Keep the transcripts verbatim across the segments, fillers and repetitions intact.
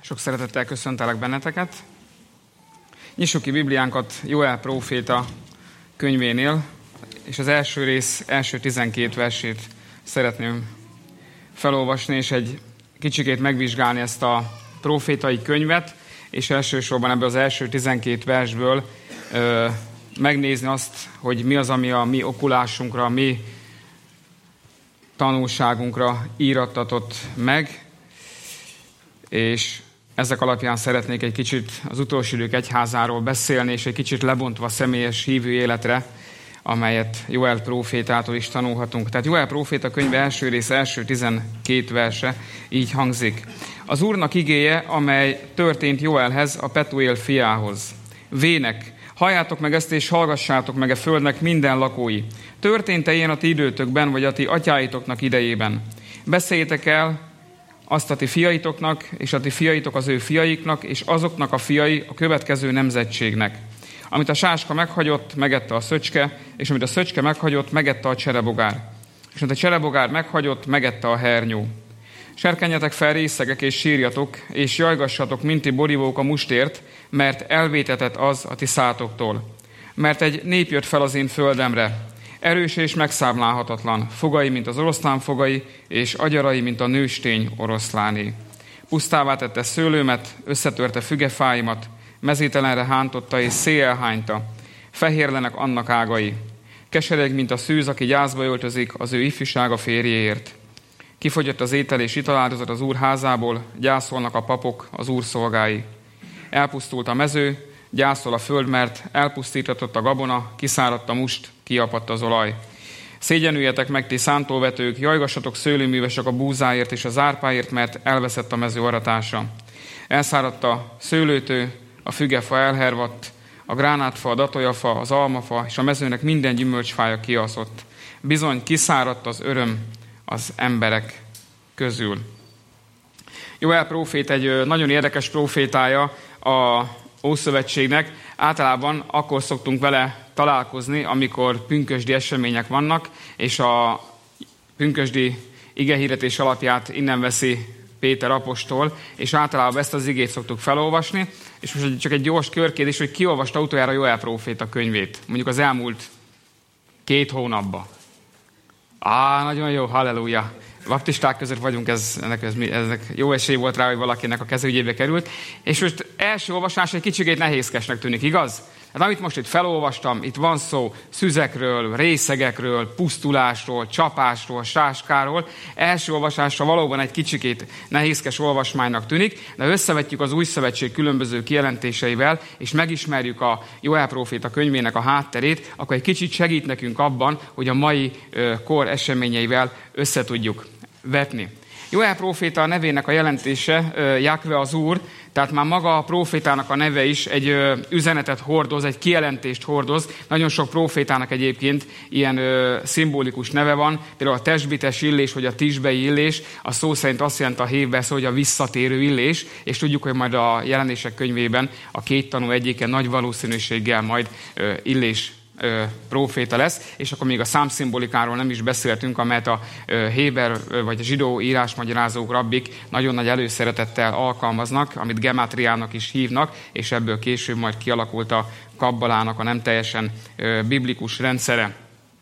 Sok szeretettel köszöntelek benneteket. Nyissuk ki Bibliánkat Jóel próféta könyvénél, és az első rész első tizenkét versét szeretném felolvasni, és egy kicsikét megvizsgálni ezt a prófétai könyvet, és elsősorban ebből az első tizenkét versből ö, megnézni azt, hogy mi az, ami a mi okulásunkra, a mi tanulságunkra írattatott meg, és ezek alapján szeretnék egy kicsit az utolsó idők egyházáról beszélni, és egy kicsit lebontva a személyes hívő életre, amelyet Jóel prófétától is tanulhatunk. Tehát Jóel próféta könyve első rész első tizenkét verse így hangzik. Az Úrnak igéje, amely történt Jóelhez, a Petuél fiához. Vének, halljátok meg ezt, és hallgassátok meg a földnek minden lakói. Történt-e ilyen a ti időtökben, vagy a ti atyáitoknak idejében? Beszéljétek el azt a ti fiaitoknak, és a ti fiaitok az ő fiaiknak, és azoknak a fiai a következő nemzetségnek. Amit a sáska meghagyott, megette a szöcske, és amit a szöcske meghagyott, megette a cserebogár. És amit a cserebogár meghagyott, megette a hernyó. Serkenjetek fel részegek, és sírjatok, és jajgassatok, mint ti borívók a mustért, mert elvétetett az a ti szátoktól. Mert egy nép jött fel az én földemre, erős és megszámlálhatatlan, fogai, mint az oroszlán fogai, és agyarai, mint a nőstény oroszláné. Pusztává tette szőlőmet, összetörte fügefáimat, mezítelenre hántotta és széjjel hányta. Fehérlenek annak ágai. Kesereg, mint a szűz, aki gyászba öltözik az ő ifjúsága férjéért. Kifogyott az étel és italáldozat az Úr házából, gyászolnak a papok, az Úr szolgái. Elpusztult a mező, gyászol a föld, mert elpusztítatott a gabona, kiszáradt a must, kiapadt az olaj. Szégyenüljetek meg, ti szántóvetők, jajgassatok szőlőművesek a búzáért és az árpáért, mert elveszett a mező aratása. Elszáradt a szőlőtő, a fügefa elhervadt, a gránátfa, a datolyafa, az almafa, és a mezőnek minden gyümölcsfája kiaszott. Bizony kiszáradt az öröm az emberek közül. Jóel prófét egy nagyon érdekes prófétája a Ószövetségnek. Általában akkor szoktunk vele találkozni, amikor pünkösdi események vannak, és a pünkösdi igehirdetés alapját innen veszi Péter apostol, és általában ezt az igét szoktuk felolvasni, és most csak egy gyors körkérdés, hogy ki olvasta utoljára Jóel próféta könyvét, mondjuk az elmúlt két hónapban. Á, nagyon jó, halleluja! Baptisták között vagyunk, ez, ennek, ez, ennek jó esély volt rá, hogy valakinek a kezügyébe került. És most első olvasás egy kicsikét nehézkesnek tűnik, igaz? Hát amit most itt felolvastam, itt van szó szüzekről, részegekről, pusztulásról, csapásról, sáskáról. Első olvasásra valóban egy kicsikét nehézkes olvasmánynak tűnik, de összevetjük az Új Szövetség különböző kijelentéseivel, és megismerjük a Jóel próféta könyvének a hátterét, akkor egy kicsit segít nekünk abban, hogy a mai kor eseményeivel összetudjuk vetni. Jóel próféta nevének a jelentése Jahve az Úr, tehát már maga a prófétának a neve is egy üzenetet hordoz, egy kijelentést hordoz. Nagyon sok prófétának egyébként ilyen ö, szimbolikus neve van, például a tesbites illés, vagy a tisbei illés, a szó szerint azt jelenti a hévben szó, hogy a visszatérő illés, és tudjuk, hogy majd a jelenések könyvében a két tanú egyike nagy valószínűséggel majd ö, illés próféta lesz, és akkor még a számszimbolikáról nem is beszéltünk, amelyet a héber vagy a zsidó írásmagyarázók, rabbik nagyon nagy előszeretettel alkalmaznak, amit gemátriának is hívnak, és ebből később majd kialakult a kabbalának a nem teljesen biblikus rendszere.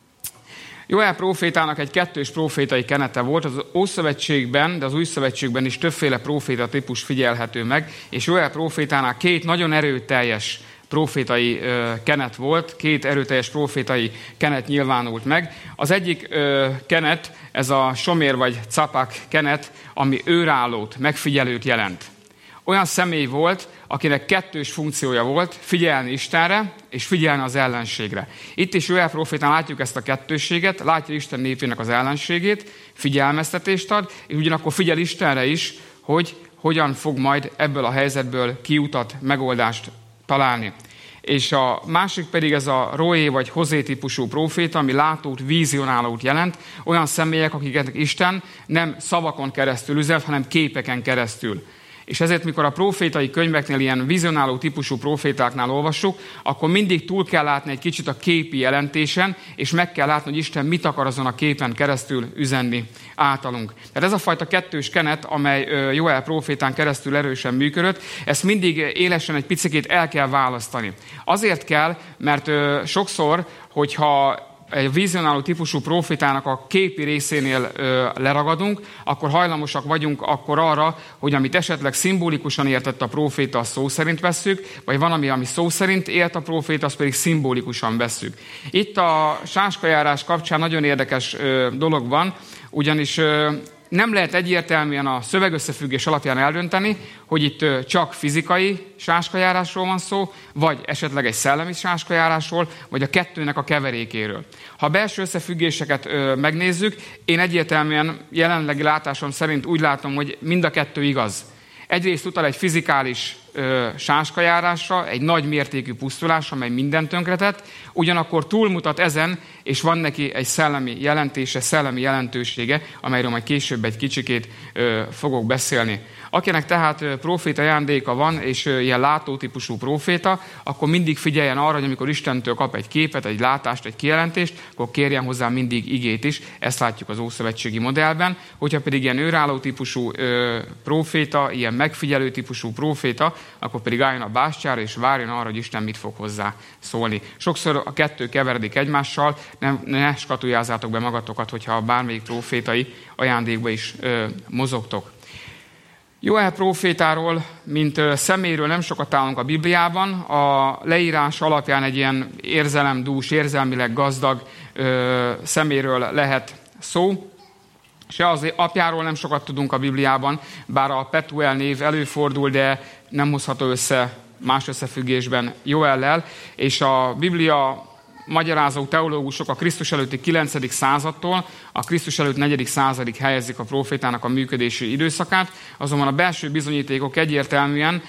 Jóel prófétának egy kettős prófétai kenete volt, az Ószövetségben, de az Új Szövetségben is többféle próféta típus figyelhető meg, és Jóel prófétának két nagyon erőteljes prófétai ö, kenet volt, két erőteljes prófétai kenet nyilvánult meg. Az egyik ö, kenet, ez a somér vagy capák kenet, ami őrállót, megfigyelőt jelent. Olyan személy volt, akinek kettős funkciója volt, figyelni Istenre, és figyelni az ellenségre. Itt is Jóel prófétán látjuk ezt a kettősséget, látja Isten népének az ellenségét, figyelmeztetést ad, és ugyanakkor figyel Istenre is, hogy hogyan fog majd ebből a helyzetből kiutat, megoldást találni. És a másik pedig ez a Roé vagy Hozé típusú próféta, ami látót, vízionálót jelent, olyan személyek, akiket Isten nem szavakon keresztül üzent, hanem képeken keresztül. És ezért, mikor a profétai könyveknél, ilyen vizionáló típusú profétáknál olvassuk, akkor mindig túl kell látni egy kicsit a képi jelentésen, és meg kell látni, hogy Isten mit akar azon a képen keresztül üzenni általunk. Tehát ez a fajta kettős kenet, amely Joel profétán keresztül erősen működött, ezt mindig élesen egy picikét el kell választani. Azért kell, mert sokszor, hogyha egy vizionáló típusú profétának a képi részénél ö, leragadunk, akkor hajlamosak vagyunk akkor arra, hogy amit esetleg szimbolikusan értett a proféta, azt szó szerint vesszük, vagy van, ami, ami szó szerint ért a proféta, azt pedig szimbolikusan vesszük. Itt a sáskajárás kapcsán nagyon érdekes ö, dolog van, ugyanis ö, nem lehet egyértelműen a szövegösszefüggés alapján eldönteni, hogy itt csak fizikai sáskajárásról van szó, vagy esetleg egy szellemi sáskajárásról, vagy a kettőnek a keverékéről. Ha a belső összefüggéseket ö, megnézzük, én egyértelműen jelenlegi látásom szerint úgy látom, hogy mind a kettő igaz. Egyrészt utal egy fizikális ö, sáskajárásra, egy nagy mértékű pusztulásra, amely mindent tönkretett, ugyanakkor túlmutat ezen, és van neki egy szellemi jelentése, szellemi jelentősége, amelyről majd később egy kicsikét ö, fogok beszélni. Akinek tehát proféta ajándéka van, és ilyen látótípusú proféta, akkor mindig figyeljen arra, hogy amikor Istentől kap egy képet, egy látást, egy kijelentést, akkor kérjen hozzá mindig igét is. Ezt látjuk az ószövetségi modellben. Hogyha pedig ilyen őrálló típusú ö, proféta, ilyen megfigyelő típusú proféta, akkor pedig álljon a bástyára, és várjon arra, hogy Isten mit fog hozzá szólni. Sokszor a kettő keveredik egymással, nem, ne skatujázzátok be magatokat, hogyha bármelyik profétai ajándékba is ö, mozogtok. Joel prófétáról, mint személyről nem sokat találunk a Bibliában. A leírás alapján egy ilyen érzelemdús, érzelmileg gazdag ö, személyről lehet szó. Se az apjáról nem sokat tudunk a Bibliában, bár a Petuel név előfordul, de nem hozható össze más összefüggésben Joellel. És a Biblia magyarázó teológusok a Krisztus előtti kilencedik századtól a Krisztus előtt negyedik századig helyezik a prófétának a működési időszakát, azonban a belső bizonyítékok egyértelműen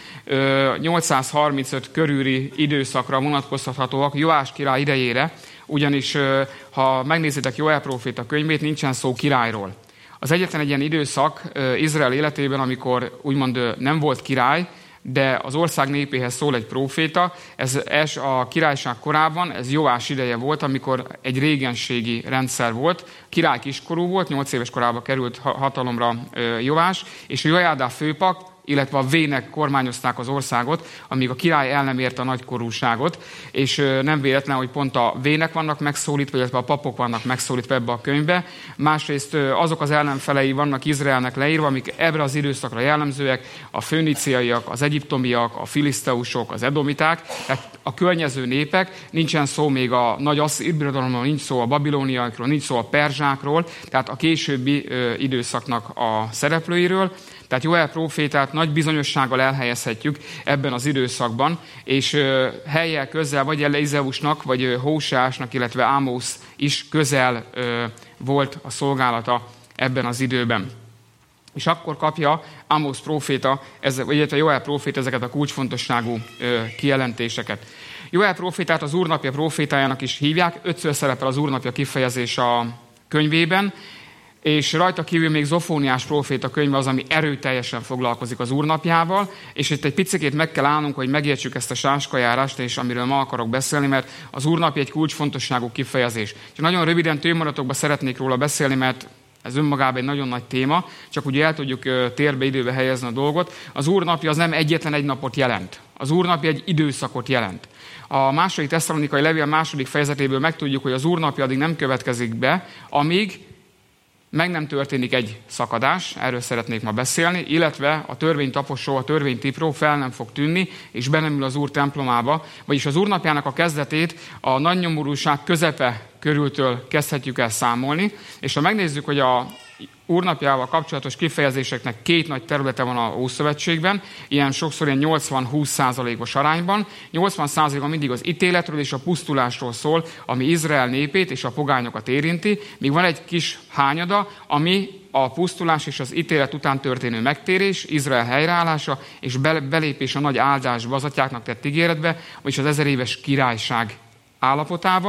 nyolcszázharmincöt körüli időszakra vonatkoztathatóak Joás király idejére, ugyanis ha megnézitek Joel próféta könyvét, nincsen szó királyról. Az egyetlen egy ilyen időszak Izrael életében, amikor úgymond nem volt király, de az ország népéhez szól egy próféta, ez a királyság korában, ez Joás ideje volt, amikor egy régenségi rendszer volt. Király kiskorú volt, nyolc éves korában került hatalomra Joás, és a Jojádá főpap, illetve a vének kormányozták az országot, amíg a király el nem érte a nagykorúságot, és nem véletlen, hogy pont a vének vannak megszólítva, illetve a papok vannak megszólítva ebbe a könyvbe. Másrészt azok az ellenfelei vannak Izraelnek leírva, amik ebbre az időszakra jellemzőek, a föníciaiak, az egyiptomiak, a filiszteusok, az edomiták, tehát a környező népek, nincsen szó még a nagy asszír birodalomról, nincs szó a babiloniaiakról, nincs szó a perzsákról, tehát a későbbi ö, időszaknak a szereplőiről. Tehát Joel prófétát nagy bizonyossággal elhelyezhetjük ebben az időszakban, és ö, hellyel közel vagy Elizeusnak, vagy ö, Hóseásnak, illetve Ámosz is közel ö, volt a szolgálata ebben az időben. És akkor kapja Ámosz próféta, illetve Joel próféta ezeket a kulcsfontosságú ö, kijelentéseket. Joel prófétát az Úrnapja prófétájának is hívják, ötször szerepel az Úrnapja kifejezés a könyvében, és rajta kívül még Zofóniás próféta könyve az, ami erőteljesen foglalkozik az Úrnapjával, és itt egy picikét meg kell állnunk, hogy megértsük ezt a sáskajárást, és amiről ma akarok beszélni, mert az Úrnapja egy kulcsfontosságú kifejezés. És nagyon röviden tőmondatokban szeretnék róla beszélni, mert ez önmagában egy nagyon nagy téma, csak úgy el tudjuk térbe, időbe helyezni a dolgot. Az Úrnapja az nem egyetlen egy napot jelent. Az Úrnapja egy időszakot jelent. A második tesszalonikai levél második fejezetéből megtudjuk, hogy az Úrnapja addig nem következik be, amíg meg nem történik egy szakadás, erről szeretnék ma beszélni, illetve a törvénytaposó, a törvénytipró fel nem fog tűnni, és be nem ül az Úr templomába, vagyis az Úrnapjának a kezdetét a nagy nyomorúság közepe körültől kezdhetjük el számolni, és ha megnézzük, hogy a Úrnapjával kapcsolatos kifejezéseknek két nagy területe van a Ószövetségben, ilyen sokszor ilyen nyolcvan-húsz százalékos arányban. nyolcvan százalékban mindig az ítéletről és a pusztulásról szól, ami Izrael népét és a pogányokat érinti, míg van egy kis hányada, ami a pusztulás és az ítélet után történő megtérés, Izrael helyreállása és belépés a nagy áldásba, az atyáknak tett ígéretbe, vagyis az ezer éves királyság állapotába.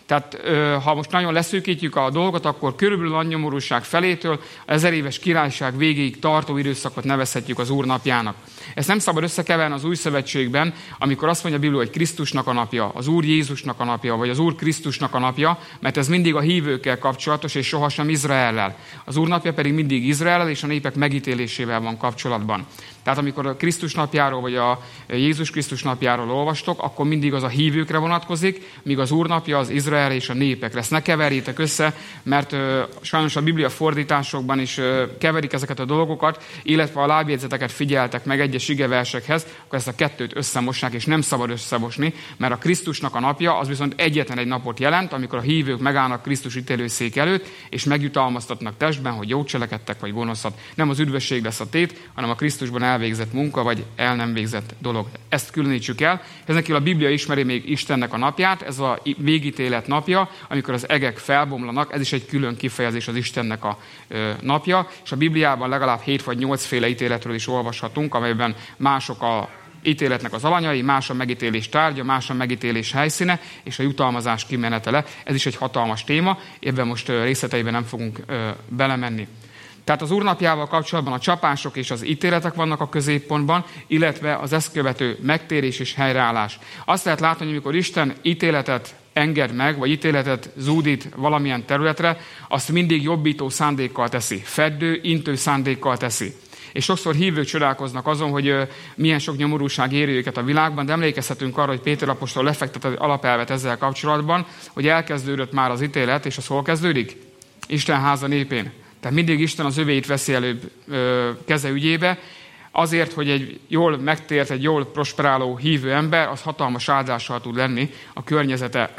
Tehát ha most nagyon leszűkítjük a dolgot, akkor körülbelül a nyomorúság felétől az ezer éves királyság végéig tartó időszakot nevezhetjük az Úr napjának. Ezt nem szabad összekeverni az Új Szövetségben, amikor azt mondja a Biblia, hogy Krisztusnak a napja, az Úr Jézusnak a napja, vagy az Úr Krisztusnak a napja, mert ez mindig a hívőkkel kapcsolatos, és sohasem Izraellel. Az Úr napja pedig mindig Izraellel és a népek megítélésével van kapcsolatban. Tehát amikor a Krisztus napjáról, vagy a Jézus Krisztus napjáról olvastok, akkor mindig az a hívőkre vonatkozik, míg az Úr napja az Izrael és a népekre. Ezt ne keverjétek össze, mert ö, sajnos a Biblia fordításokban is ö, keverik ezeket a dolgokat, illetve a lábjegyzeteket figyeltek meg egyes igeversekhez, akkor ezt a kettőt összemossák, és nem szabad összemosni, mert a Krisztusnak a napja az viszont egyetlen egy napot jelent, amikor a hívők megállnak Krisztus ítélőszék előtt, és megjutalmaztatnak testben, hogy jót cselekedtek, vagy gonoszat. Nem az üdvösség lesz a tét, hanem a Krisztusban elvégzett munka, vagy el nem végzett dolog. Ezt különítsük el. Ezen kívül a Biblia ismeri még Istennek a napját, ez a végítélet napja, amikor az egek felbomlanak, ez is egy külön kifejezés az Istennek a ö, napja, és a Bibliában legalább hét vagy nyolc féle ítéletről is olvashatunk, amelyben mások a ítéletnek az alanyai, más a megítélés tárgya, más a megítélés helyszíne, és a jutalmazás kimenetele. Ez is egy hatalmas téma, ebben most ö, részleteiben nem fogunk ö, belemenni. Tehát az Úr napjával kapcsolatban a csapások és az ítéletek vannak a középpontban, illetve az ezt követő megtérés és helyreállás. Azt lehet látni, hogy amikor Isten ítéletet enged meg, vagy ítéletet zúdít valamilyen területre, azt mindig jobbító szándékkal teszi, feddő, intő szándékkal teszi. És sokszor hívők csodálkoznak azon, hogy milyen sok nyomorúság éri őket a világban, de emlékezhetünk arra, hogy Péter apostol lefektetett az alapelvet ezzel kapcsolatban, hogy elkezdődött már az ítélet, és az hol kezdődik? Isten háza népén. Tehát mindig Isten az övéit veszi előbb ö, keze ügyébe, azért, hogy egy jól megtért, egy jól prosperáló hívő ember, az hatalmas áldással tud lenni a környezete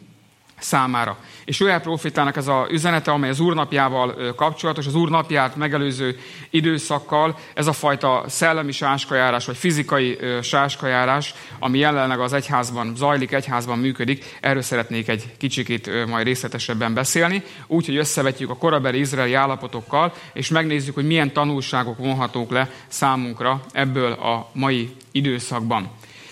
számára. És Joel prófétának ez az üzenete, amely az Úr napjával kapcsolatos, az Úr napját megelőző időszakkal, ez a fajta szellemi sáskajárás, vagy fizikai sáskajárás, ami jelenleg az egyházban zajlik, egyházban működik, erről szeretnék egy kicsikét majd részletesebben beszélni, úgyhogy összevetjük a korabeli izraeli állapotokkal, és megnézzük, hogy milyen tanulságok vonhatók le számunkra ebből a mai időszakban.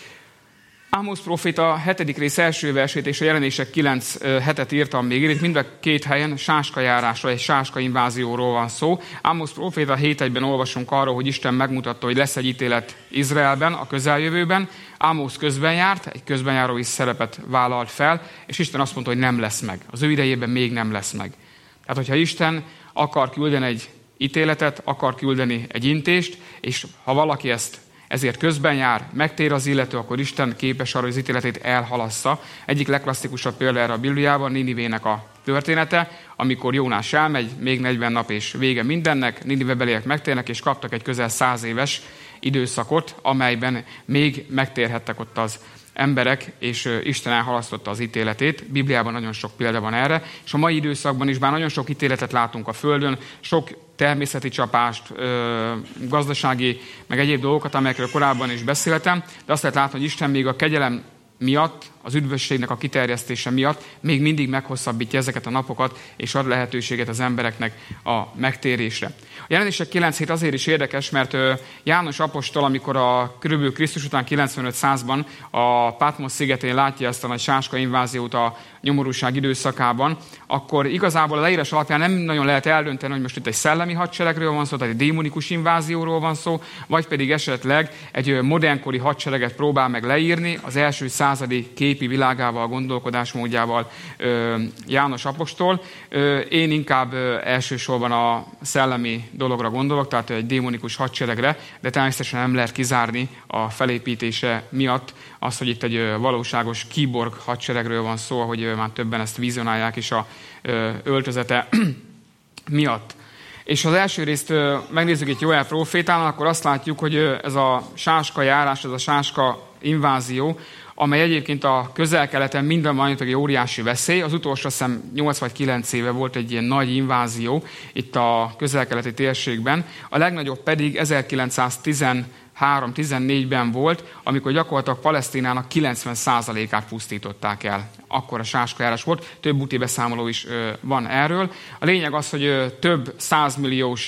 Ámosz próféta hetedik rész első versét és a Jelenések kilenc hetet írtam még, itt mind a két helyen sáskajárásról, egy sáska invázióról van szó. Ámosz próféta hét egyben olvasunk arról, hogy Isten megmutatta, hogy lesz egy ítélet Izraelben, a közeljövőben. Ámosz közben járt, egy közbenjárói szerepet vállalt fel, és Isten azt mondta, hogy nem lesz meg. Az ő idejében még nem lesz meg. Tehát, hogyha Isten akar küldeni egy ítéletet, akar küldeni egy intést, és ha valaki ezt ezért közben jár, megtér az illető, akkor Isten képes arra, hogy az ítéletét elhalassza. Egyik legklasszikusabb példa erre a Bibliában, Ninivének a története, amikor Jónás elmegy, még negyven nap és vége mindennek, Ninivebeliek megtérnek, és kaptak egy közel száz éves időszakot, amelyben még megtérhettek ott az emberek, és Isten elhalasztotta az ítéletét. Bibliában nagyon sok példa van erre, és a mai időszakban is, bár nagyon sok ítéletet látunk a Földön, sok természeti csapást, gazdasági, meg egyéb dolgokat, amelyekről korábban is beszéltem, de azt lehet látni, hogy Isten még a kegyelem miatt, az üdvösségnek a kiterjesztése miatt még mindig meghosszabbítja ezeket a napokat, és ad lehetőséget az embereknek a megtérésre. A Jelenések kilenc hét azért is érdekes, mert János apostol, amikor a körülbelül Krisztus után kilencvenöt-százban a Patmos szigetén látja ezt a nagy sáska inváziót a nyomorúság időszakában, akkor igazából a leírás alapján nem nagyon lehet eldönteni, hogy most itt egy szellemi hadseregről van szó, tehát egy démonikus invázióról van szó, vagy pedig esetleg egy modernkori hadsereget próbál meg leírni az első századi képi világával, gondolkodásmódjával János apostol. Én inkább elsősorban a szellemi dologra gondolok, tehát egy démonikus hadseregre, de természetesen nem lehet kizárni a felépítése miatt az, hogy itt egy valóságos kiborg hadseregről van szó, ahogy már többen ezt vizionálják is a öltözete miatt. És az első részt megnézzük itt Joel prófétánál, akkor azt látjuk, hogy ez a sáska járás, ez a sáska invázió, amely egyébként a közel-keleten minden van egy óriási veszély. Az utolsó, azt hiszem, nyolc vagy kilenc éve volt egy ilyen nagy invázió itt a közel-keleti térségben. A legnagyobb pedig ezerkilencszáztizenhárom tizennégyben volt, amikor gyakorlatilag Palesztinának kilencven százalékát pusztították el. Akkor a sáskajárás volt, több úti beszámoló is van erről. A lényeg az, hogy több százmilliós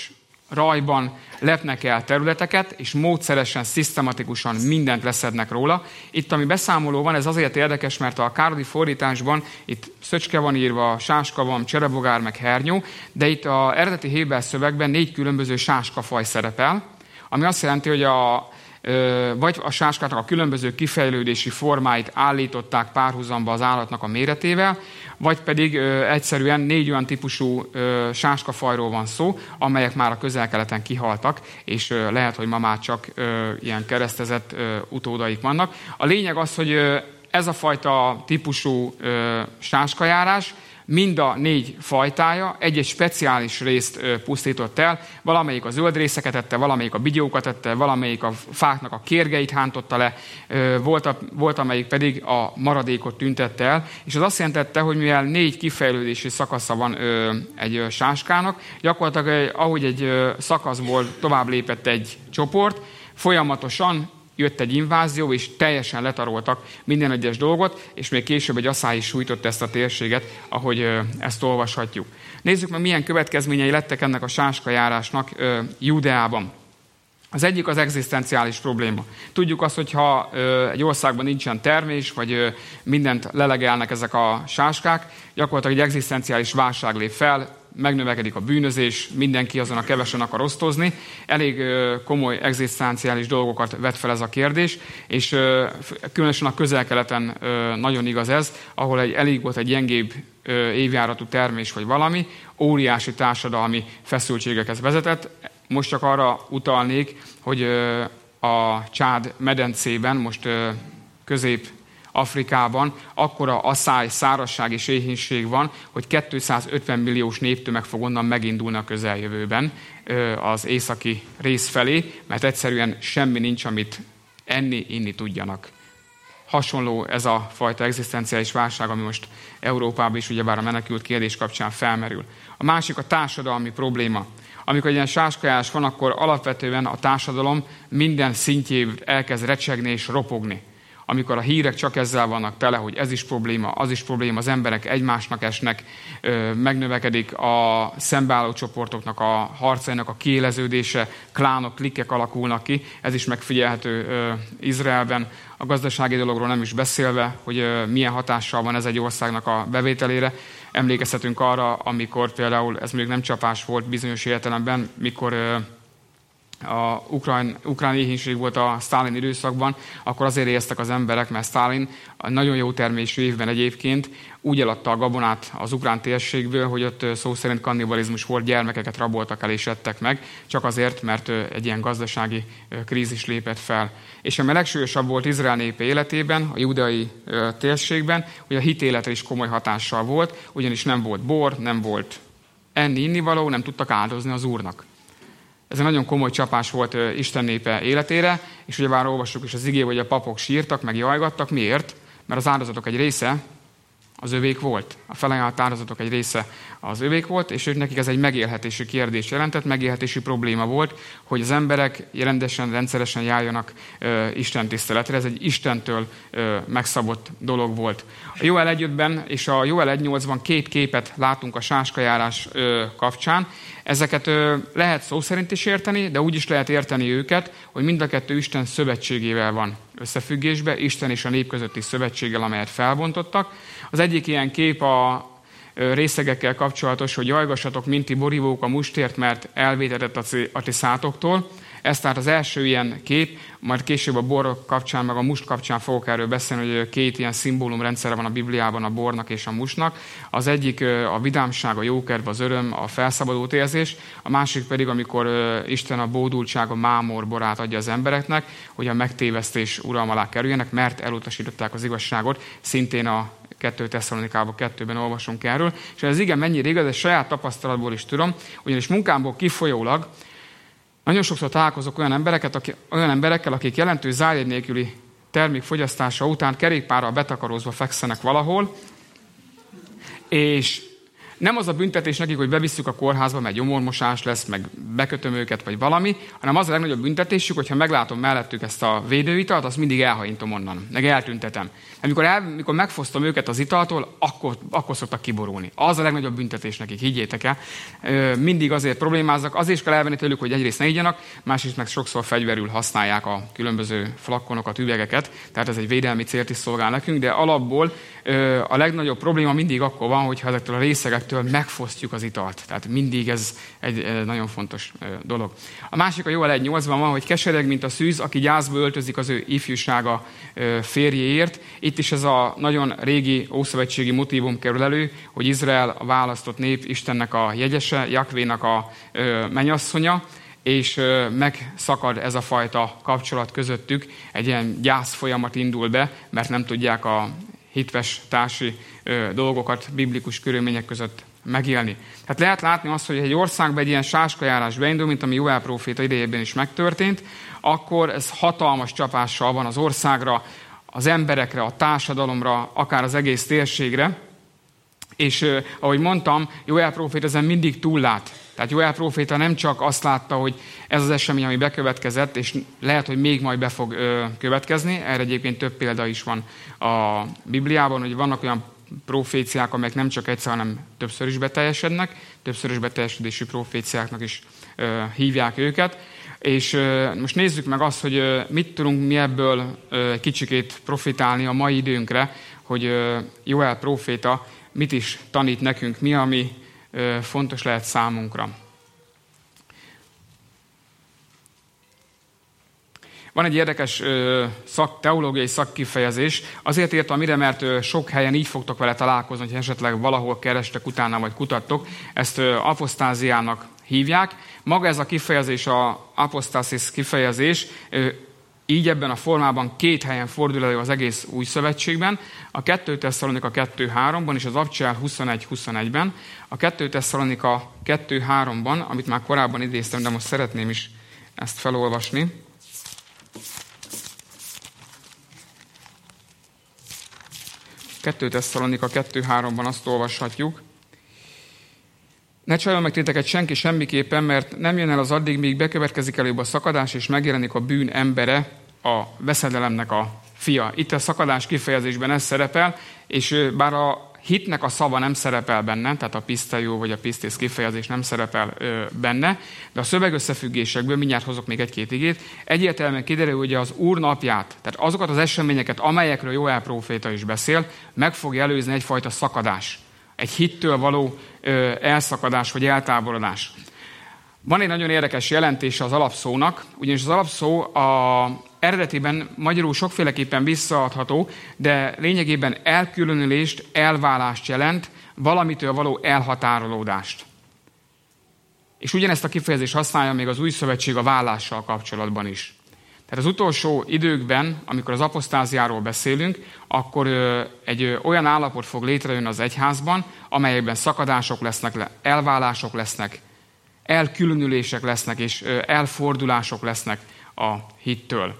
rajban lepnek el területeket, és módszeresen, szisztematikusan mindent leszednek róla. Itt, ami beszámoló van, ez azért érdekes, mert a károdi fordításban itt szöcske van írva, sáska van, cserebogár, meg hernyó, de itt az eredeti héber szövegben négy különböző sáskafaj szerepel, ami azt jelenti, hogy a vagy a sáskáknak a különböző kifejlődési formáit állították párhuzamba az állatnak a méretével, vagy pedig ö, egyszerűen négy olyan típusú ö, sáskafajról van szó, amelyek már a Közel-Keleten kihaltak, és ö, lehet, hogy ma már csak ö, ilyen keresztezett ö, utódaik vannak. A lényeg az, hogy ö, ez a fajta típusú ö, sáskajárás mind a négy fajtája egy-egy speciális részt ö, pusztított el, valamelyik a zöld részeket ette, valamelyik a bigyókat ette, valamelyik a fáknak a kérgeit hántotta le, ö, volt, a, volt amelyik pedig a maradékot tüntette el, és az azt jelentette, hogy mivel négy kifejlődési szakasza van ö, egy ö, sáskának, gyakorlatilag ö, ahogy egy ö, szakaszból tovább lépett egy csoport, folyamatosan jött egy invázió, és teljesen letaroltak minden egyes dolgot, és még később egy aszály is sújtott ezt a térséget, ahogy ezt olvashatjuk. Nézzük meg, milyen következményei lettek ennek a sáskajárásnak Judeában. Az egyik az egzisztenciális probléma. Tudjuk azt, hogy ha egy országban nincsen termés, vagy mindent lelegelnek ezek a sáskák, gyakorlatilag egy egzisztenciális válság lép fel, megnövekedik a bűnözés, mindenki azon a kevesen akar osztozni. Elég komoly egzisztenciális dolgokat vet fel ez a kérdés, és különösen a Közel-Keleten nagyon igaz ez, ahol egy, elég volt egy gyengébb évjáratú termés vagy valami, óriási társadalmi feszültségekhez vezetett. Most csak arra utalnék, hogy a Csád medencében, most közép Afrikában akkora aszály, szárazság és éhínség van, hogy kétszázötven milliós néptömeg fog onnan megindulni a közeljövőben az északi rész felé, mert egyszerűen semmi nincs, amit enni, inni tudjanak. Hasonló ez a fajta egzisztenciális válság, ami most Európában is ugyebár a menekült kérdés kapcsán felmerül. A másik a társadalmi probléma. Amikor ilyen sáskajárás van, akkor alapvetően a társadalom minden szintjén elkezd recsegni és ropogni. Amikor a hírek csak ezzel vannak tele, hogy ez is probléma, az is probléma, az emberek egymásnak esnek, megnövekedik a szembeálló csoportoknak a harcainak a kiéleződése, klánok, klikkek alakulnak ki, ez is megfigyelhető Izraelben, a gazdasági dologról nem is beszélve, hogy milyen hatással van ez egy országnak a bevételére. Emlékezhetünk arra, amikor például, ez még nem csapás volt bizonyos értelemben, mikor a ukrán, ukrán éhínség volt a Sztálin időszakban, akkor azért éheztek az emberek, mert Sztálin a nagyon jó termésű évben egyébként úgy eladta a gabonát az ukrán térségből, hogy ott szó szerint kannibalizmus volt, gyermekeket raboltak el és ettek meg, csak azért, mert egy ilyen gazdasági krízis lépett fel. És ami legsúlyosabb volt Izrael népe életében, a judeai térségben, hogy a hitéletre is komoly hatással volt, ugyanis nem volt bor, nem volt enni, innivaló, nem tudtak áldozni az Úrnak. Ez egy nagyon komoly csapás volt Isten népe életére, és ugyebár olvassuk is az igébe, hogy a papok sírtak, meg jajgattak. Miért? Mert az áldozatok egy része az övék volt. A felajánlott áldozatok egy része az övék volt, és ők nekik ez egy megélhetési kérdés jelentett, megélhetési probléma volt, hogy az emberek rendesen, rendszeresen járjanak uh, Isten tiszteletre. Ez egy Istentől uh, megszabott dolog volt. A Jóel egyben és a Jóel egy nyolcban két képet látunk a sáskajárás uh, kapcsán. Ezeket uh, lehet szó szerint is érteni, de úgy is lehet érteni őket, hogy mind a kettő Isten szövetségével van összefüggésbe, Isten és a nép közötti szövetséggel, amelyet felbontottak. Az egyik ilyen kép a részegekkel kapcsolatos, hogy jajgassatok, mint ti borívók a mustért, mert elvétetett a ti szátoktól. Ez tehát az első ilyen kép, majd később a bor kapcsán, meg a must kapcsán fogok erről beszélni, hogy két ilyen szimbólumrendszere van a Bibliában a bornak és a mustnak. Az egyik a vidámság, a jókedv, az öröm, a felszabadult érzés, a másik pedig, amikor Isten a bódultság, a mámor borát adja az embereknek, hogy a megtévesztés uralma alá kerüljenek, mert elutasították az igazságot, szintén a kettő Tesszalonikában kettőben olvasunk erről. És ez igen, mennyire igaz, ez saját tapasztalatból is tudom, ugyanis munkámból kifolyólag nagyon sokszor találkozok olyan, embereket, akik, olyan emberekkel, akik jelentős zájégy nélküli termék fogyasztása után kerékpárral betakarózva fekszenek valahol, és nem az a büntetés nekik, hogy bevisszük a kórházba, mert gyomormosás lesz, meg bekötöm őket, vagy valami, hanem az a legnagyobb büntetésük, hogyha meglátom mellettük ezt a védőitalt, azt mindig elhajítom onnan, meg eltüntetem. Amikor, el, amikor megfosztom őket az italtól, akkor, akkor szoktak kiborulni. Az a legnagyobb büntetés nekik, higgyétek el. Mindig azért problémáznak, azért is kell elvenni tőlük, hogy egyrészt ne igyanak, másrészt meg sokszor fegyverül használják a különböző flakkonokat, üvegeket, tehát ez egy védelmi célt is szolgál nekünk, de alapból a legnagyobb probléma mindig akkor van, hogyha ezektől a részegektől megfosztjuk az italt. Tehát mindig ez egy nagyon fontos dolog. A másik a Jóel egy nyolcban van, hogy kesereg, mint a szűz, aki gyászba öltözik az ő ifjúsága férjéért. Itt is ez a nagyon régi ószövetségi motívum kerül elő, hogy Izrael a választott nép, Istennek a jegyese, Jakvénak a mennyasszonya, és megszakad ez a fajta kapcsolat közöttük, egy ilyen gyász folyamat indul be, mert nem tudják a hitves társi dolgokat biblikus körülmények között megélni. Tehát lehet látni azt, hogy egy országban egy ilyen sáskajárás beindul, mint ami Jóel próféta idejében is megtörtént, akkor ez hatalmas csapással van az országra, az emberekre, a társadalomra, akár az egész térségre. És eh, ahogy mondtam, Jóel próféta ezen mindig túllát. Tehát Jóel próféta nem csak azt látta, hogy ez az esemény, ami bekövetkezett, és lehet, hogy még majd be fog ö, következni. Erre egyébként több példa is van a Bibliában, hogy vannak olyan proféciák, amelyek nem csak egyszer, hanem többször is beteljesednek. Többszörös beteljesedésű proféciáknak is ö, hívják őket. És ö, most nézzük meg azt, hogy ö, mit tudunk mi ebből ö, kicsikét profitálni a mai időnkre, hogy ö, Jóel próféta mit is tanít nekünk, mi, ami ö, fontos lehet számunkra. Van egy érdekes ö, szak, teológiai szakkifejezés. Azért írtam ide, mert ö, sok helyen így fogtok vele találkozni, hogy esetleg valahol kerestek utána, vagy kutattok. Ezt ö, apostáziának hívják. Maga ez a kifejezés, a aposztászis kifejezés, ö, így ebben a formában két helyen fordul elő az egész új szövetségben. A kettő Tesszalonika kettő háromban és az Abcsel huszonegy huszonegyben. A kettő Tesszalonika kettő háromban, amit már korábban idéztem, de most szeretném is ezt felolvasni. kettő Tesszalonika kettő háromban azt olvashatjuk. Ne csaljon meg titeket senki semmiképpen, mert nem jön el az addig, míg bekövetkezik előbb a szakadás, és megjelenik a bűn embere, a veszedelemnek a fia. Itt a szakadás kifejezésben ez szerepel, és bár a hitnek a szava nem szerepel benne, tehát a pisztejó vagy a pisztész kifejezés nem szerepel ö, benne, de a szövegösszefüggésekből, mindjárt hozok még egy-két igét, egyértelműen kiderül, hogy az Úr napját, tehát azokat az eseményeket, amelyekről Jóel próféta is beszél, meg fogja előzni egyfajta szakadás. Egy hittől való ö, elszakadás vagy eltávolodás. Van egy nagyon érdekes jelentése az alapszónak, ugyanis az alapszó a eredetiben magyarul sokféleképpen visszaadható, de lényegében elkülönülést, elválást jelent, valamitől való elhatárolódást. És ugyanezt a kifejezést használja még az új szövetség a vállással kapcsolatban is. Tehát az utolsó időkben, amikor az apostáziáról beszélünk, akkor egy olyan állapot fog létrejönni az egyházban, amelyekben szakadások lesznek, elválások lesznek, elkülönülések lesznek, és elfordulások lesznek a hittől.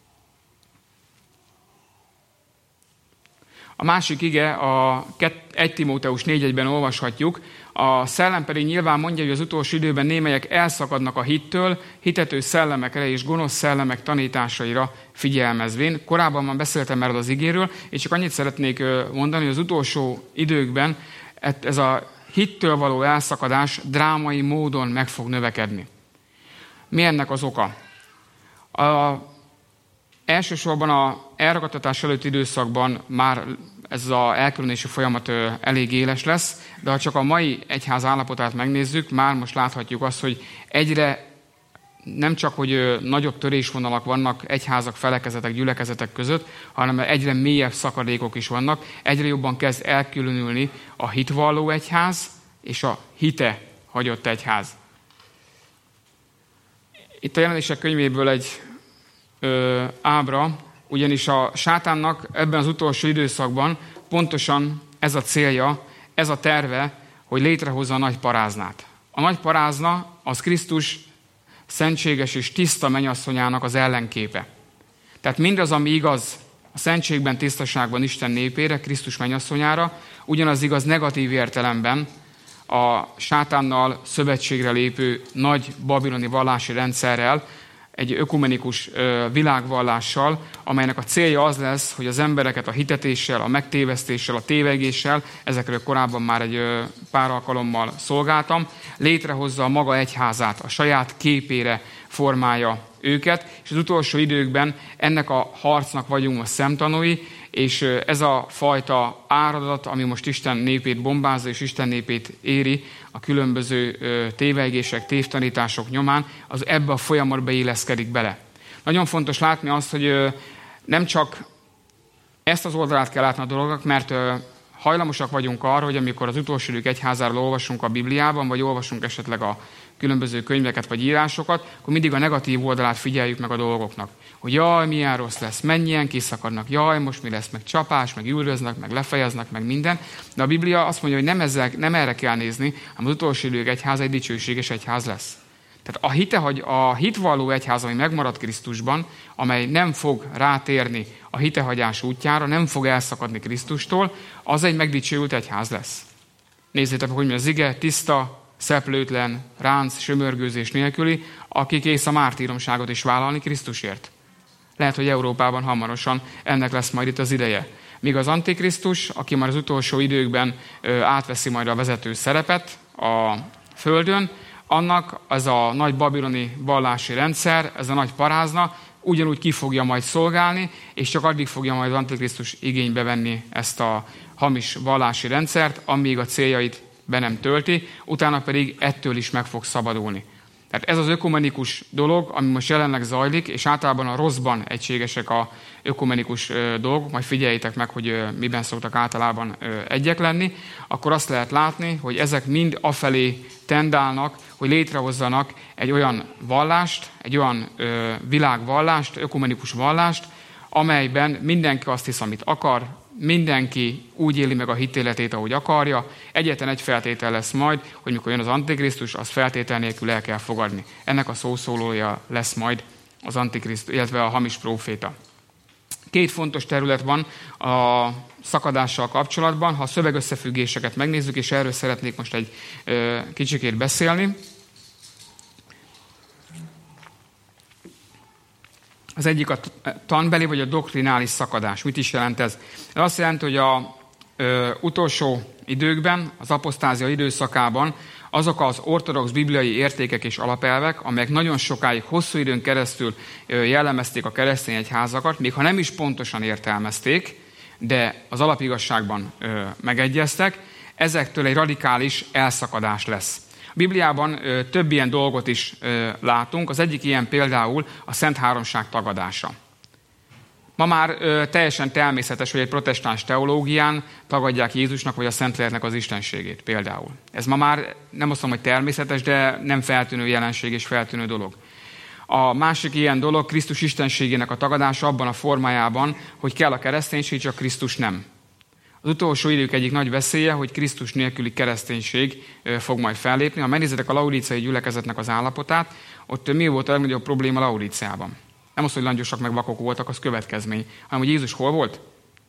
A másik ige, a egy Timóteus négy egyben olvashatjuk, a szellem pedig nyilván mondja, hogy az utolsó időben némelyek elszakadnak a hittől, hitető szellemekre és gonosz szellemek tanításaira figyelmezvén. Korábban már beszéltem erről az igéről, és csak annyit szeretnék mondani, hogy az utolsó időkben ez a hittől való elszakadás drámai módon meg fog növekedni. Mi ennek az oka? A, elsősorban az elragadtatás előtti időszakban már ez az elkülönési folyamat elég éles lesz, de ha csak a mai egyház állapotát megnézzük, már most láthatjuk azt, hogy egyre nem csak, hogy nagyobb törésvonalak vannak egyházak, felekezetek, gyülekezetek között, hanem egyre mélyebb szakadékok is vannak, egyre jobban kezd elkülönülni a hitvalló egyház és a hite hagyott egyház. Itt a Jelenések könyvéből egy ö, ábra, ugyanis a sátánnak ebben az utolsó időszakban pontosan ez a célja, ez a terve, hogy létrehozza a nagy paráznát. A nagy parázna az Krisztus szentséges és tiszta mennyasszonyának az ellenképe. Tehát mindaz, ami igaz a szentségben, tisztaságban Isten népére, Krisztus mennyasszonyára, ugyanaz igaz negatív értelemben a sátánnal szövetségre lépő nagy babiloni vallási rendszerrel, egy ökumenikus világvallással, amelynek a célja az lesz, hogy az embereket a hitetéssel, a megtévesztéssel, a tévegéssel, ezekről korábban már egy pár alkalommal szolgáltam, létrehozza a maga egyházát, a saját képére formálja őket, és az utolsó időkben ennek a harcnak vagyunk a szemtanúi, és ez a fajta áradat, ami most Isten népét bombázza, és Isten népét éri a különböző tévegések, tévtanítások nyomán, az ebbe a folyamatba illeszkedik bele. Nagyon fontos látni azt, hogy nem csak ezt az oldalát kell látni a dolognak, mert hajlamosak vagyunk arra, hogy amikor az utolsó idők egyházáról olvasunk a Bibliában, vagy olvasunk esetleg a különböző könyveket vagy írásokat, akkor mindig a negatív oldalát figyeljük meg a dolgoknak. Hogy jaj, milyen rossz lesz, mennyien kiszakadnak, jaj, most mi lesz, meg csapás, meg üldöznek, meg lefejeznek, meg minden. De a Biblia azt mondja, hogy nem, ezzel, nem erre kell nézni, hanem az utolsó idők egyháza egy dicsőséges egyház lesz. Tehát a, hite, hogy a hitvalló egyház, ami megmarad Krisztusban, amely nem fog rátérni a hitehagyás útjára, nem fog elszakadni Krisztustól, az egy megdicsőült egyház lesz. Nézzétek, hogy mi az ige, tiszta, szeplőtlen, ránc, sömörgőzés nélküli, aki kész a mártíromságot is vállalni Krisztusért. Lehet, hogy Európában hamarosan ennek lesz majd itt az ideje. Míg az Antikrisztus, aki már az utolsó időkben ö, átveszi majd a vezető szerepet a Földön, annak ez a nagy babiloni vallási rendszer, ez a nagy parázna, ugyanúgy ki fogja majd szolgálni, és csak addig fogja majd az Antikrisztus igénybe venni ezt a hamis vallási rendszert, amíg a céljait be nem tölti, utána pedig ettől is meg fog szabadulni. Tehát ez az ökumenikus dolog, ami most jelenleg zajlik, és általában a rosszban egységesek a ökumenikus dolgok, majd figyeljétek meg, hogy miben szoktak általában egyek lenni, akkor azt lehet látni, hogy ezek mind afelé tendálnak, hogy létrehozzanak egy olyan vallást, egy olyan világvallást, ökumenikus vallást, amelyben mindenki azt hisz, amit akar, mindenki úgy éli meg a hitéletét, ahogy akarja. Egyetlen egy feltétel lesz majd, hogy mikor jön az Antikrisztus, az feltétel nélkül el kell fogadni. Ennek a szószólója lesz majd az Antikrisztus, illetve a hamis próféta. Két fontos terület van a szakadással kapcsolatban. Ha a szövegösszefüggéseket megnézzük, és erről szeretnék most egy ö, kicsikét beszélni. Az egyik a tanbeli vagy a doktrinális szakadás. Mit is jelent ez? Ez azt jelenti, hogy az utolsó időkben, az apostázia időszakában azok az ortodox bibliai értékek és alapelvek, amelyek nagyon sokáig, hosszú időn keresztül jellemezték a keresztény egyházakat, még ha nem is pontosan értelmezték, de az alapigazságban megegyeztek, ezektől egy radikális elszakadás lesz. A Bibliában ö, több ilyen dolgot is ö, látunk. Az egyik ilyen például a Szent Háromság tagadása. Ma már ö, teljesen természetes, hogy egy protestáns teológián tagadják Jézusnak vagy a Szentléleknek az istenségét például. Ez ma már nem azt mondom, hogy természetes, de nem feltűnő jelenség és feltűnő dolog. A másik ilyen dolog Krisztus istenségének a tagadása abban a formájában, hogy kell a kereszténység, csak Krisztus nem. Az utolsó idők egyik nagy veszélye, hogy Krisztus nélküli kereszténység fog majd fellépni. Ha megnézitek a laudíciai gyülekezetnek az állapotát, ott mi volt a legnagyobb probléma Laudíciában? Nem az, hogy langyosak meg vakok voltak, az következmény, hanem hogy Jézus hol volt?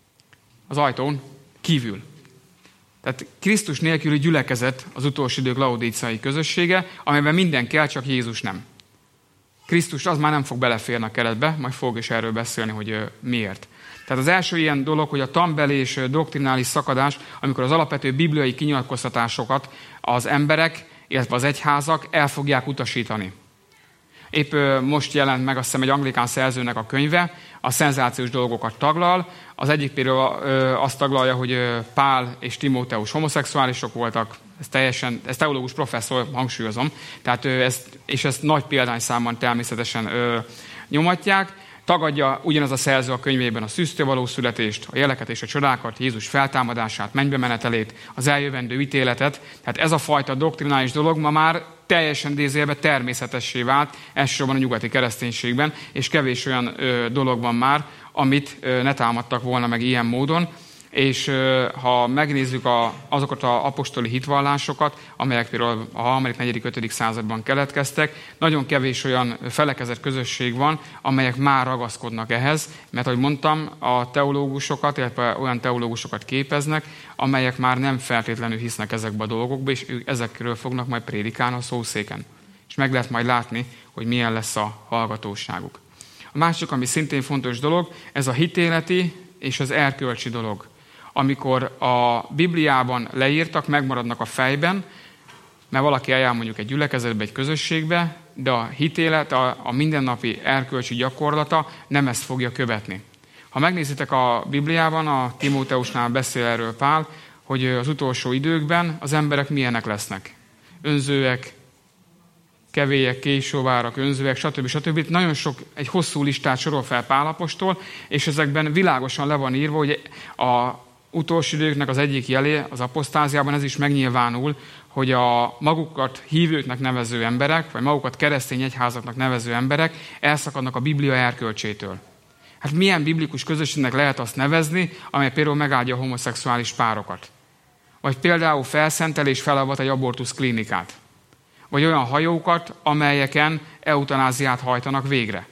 Az ajtón kívül. Tehát Krisztus nélküli gyülekezet az utolsó idők laudíciai közössége, amelyben minden kell, csak Jézus nem. Krisztus az már nem fog beleférni a keretbe, majd fog is erről beszélni, hogy miért. Tehát az első ilyen dolog, hogy a tanbeli és doktrinális szakadás, amikor az alapvető bibliai kinyilatkoztatásokat az emberek, illetve az egyházak el fogják utasítani. Épp most jelent meg azt hiszem egy anglikán szerzőnek a könyve, a szenzációs dolgokat taglal. Az egyik például azt taglalja, hogy Pál és Timóteus homoszexuálisok voltak, ez teljesen, ez teológus professzor, hangsúlyozom, tehát ezt, és ezt nagy példányszámban természetesen nyomatják. Tagadja ugyanaz a szerző a könyvében a szűztől való születést, a jeleket és a csodákat, Jézus feltámadását, mennybe menetelét, az eljövendő ítéletet. Tehát ez a fajta doktrinális dolog ma már teljesen idézőjelben természetessé vált, elsősorban a nyugati kereszténységben, és kevés olyan ö, dolog van már, amit ö, ne támadtak volna meg ilyen módon. És ha megnézzük a, azokat az apostoli hitvallásokat, amelyek például a harmadik, negyedik, ötödik században keletkeztek, nagyon kevés olyan felekezett közösség van, amelyek már ragaszkodnak ehhez, mert ahogy mondtam, a teológusokat, illetve olyan teológusokat képeznek, amelyek már nem feltétlenül hisznek ezekbe a dolgokba, és ők ezekről fognak majd prédikálni a szószéken. És meg lehet majd látni, hogy milyen lesz a hallgatóságuk. A másik, ami szintén fontos dolog, ez a hitéleti és az erkölcsi dolog. Amikor a Bibliában leírtak, megmaradnak a fejben, mert valaki eljár mondjuk egy gyülekezetbe, egy közösségbe, de a hitélet, a, a mindennapi erkölcsi gyakorlata nem ezt fogja követni. Ha megnézitek a Bibliában, a Timóteusnál beszél erről Pál, hogy az utolsó időkben az emberek milyenek lesznek. Önzőek, kevélyek, késóvárak, önzőek, stb. stb. Nagyon sok, egy hosszú listát sorol fel Pál apostol, és ezekben világosan le van írva, hogy a utolsó időknek az egyik jelé, az apostáziában ez is megnyilvánul, hogy a magukat hívőknek nevező emberek, vagy magukat keresztény egyházaknak nevező emberek elszakadnak a Biblia erkölcsétől. Hát milyen biblikus közösségnek lehet azt nevezni, amely például megáldja a homoszexuális párokat? Vagy például felszentel és felavat egy abortusz klinikát? Vagy olyan hajókat, amelyeken eutanáziát hajtanak végre?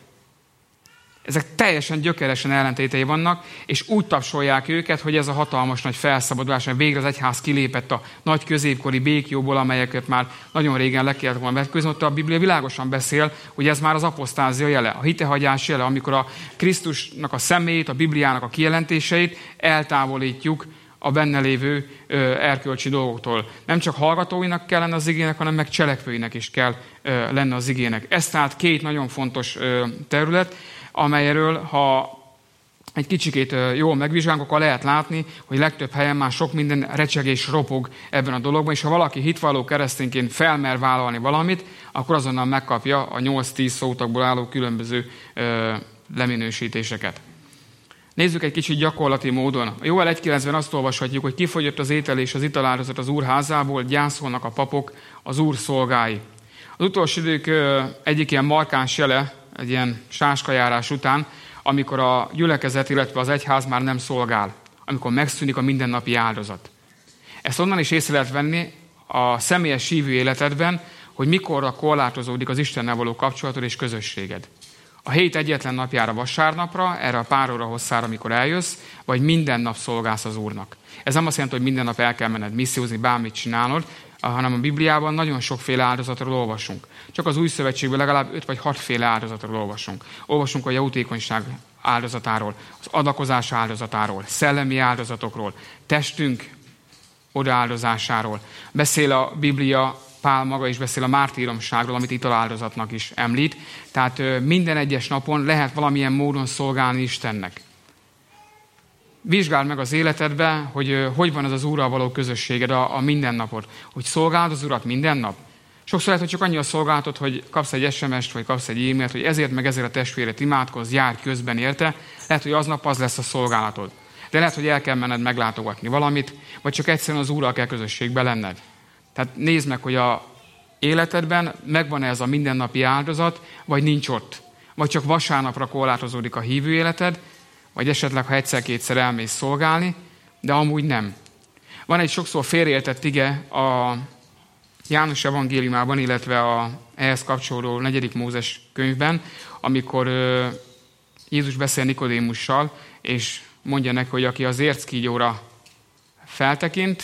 Ezek teljesen gyökeresen ellentétei vannak, és úgy tapsolják őket, hogy ez a hatalmas nagy felszabadulás, mert végre az egyház kilépett a nagy középkori békjóból, amelyeket már nagyon régen le kellett volna vetkőzni. Ott a Biblia világosan beszél, hogy ez már az apostázia jele, a hitehagyás jele, amikor a Krisztusnak a személyét, a Bibliának a kijelentéseit eltávolítjuk a benne lévő ö, erkölcsi dolgoktól. Nem csak hallgatóinak kell lenni az igének, hanem meg cselekvőinek is kell ö, lenni az igének. Ez tehát két nagyon fontos ö, terület, amelyről, ha egy kicsikét jól megvizsgálunk, akkor lehet látni, hogy legtöbb helyen már sok minden recseg és ropog ebben a dologban, és ha valaki hitvalló keresztényként felmer vállalni valamit, akkor azonnal megkapja a nyolc-tíz szótagból álló különböző ö, leminősítéseket. Nézzük egy kicsit gyakorlati módon. A Jóel egy kilencben azt olvashatjuk, hogy kifogyott az étel és az italáldozat az Úr házából, gyászolnak a papok, az Úr szolgái. Az utolsó idők ö, egyik ilyen markáns jele, egy ilyen sáskajárás után, amikor a gyülekezet, illetve az egyház már nem szolgál, amikor megszűnik a mindennapi áldozat. Ezt onnan is észre lehet venni a személyes hívő életedben, hogy mikorra korlátozódik az Istennel való kapcsolatod és közösséged. A hét egyetlen napjára, vasárnapra, erre a pár óra hosszára, amikor eljössz, vagy minden nap szolgálsz az Úrnak. Ez nem azt jelenti, hogy minden nap el kell menned missziózni, bármit csinálod, hanem a Bibliában nagyon sokféle áldozatról olvasunk. Csak az Új Szövetségben legalább öt vagy hatféle áldozatról olvasunk. Olvasunk a jótékonyság áldozatáról, az adakozás áldozatáról, szellemi áldozatokról, testünk odaáldozásáról. Beszél a Biblia, Pál maga is beszél a mártíromságról, amit italáldozatnak is említ. Tehát minden egyes napon lehet valamilyen módon szolgálni Istennek. Vizsgáld meg az életedbe, hogy hogy van ez az Úrral való közösséged, a, a mindennapot. Hogy szolgálod az Urat minden nap. Sokszor lehet, hogy csak annyi a szolgálatod, hogy kapsz egy es em est, vagy kapsz egy e-mailt, hogy ezért meg ezért a testvéret imádkozz, járj közben érte. Lehet, hogy aznap az lesz a szolgálatod. De lehet, hogy el kell menned meglátogatni valamit, vagy csak egyszerűen az Úrral kell közösségben lenned. Tehát nézd meg, hogy a életedben megvan-e ez a mindennapi áldozat, vagy nincs ott. Vagy csak vasárnapra korlátozódik a hívő életed, vagy esetleg, ha egyszer-kétszer elmész szolgálni, de amúgy nem. Van egy sokszor félreértett ige a János evangéliumában, illetve a ehhez kapcsolódó negyedik Mózes könyvben, amikor ö, Jézus beszél Nikodémussal, és mondja neki, hogy aki az érckígyóra feltekint,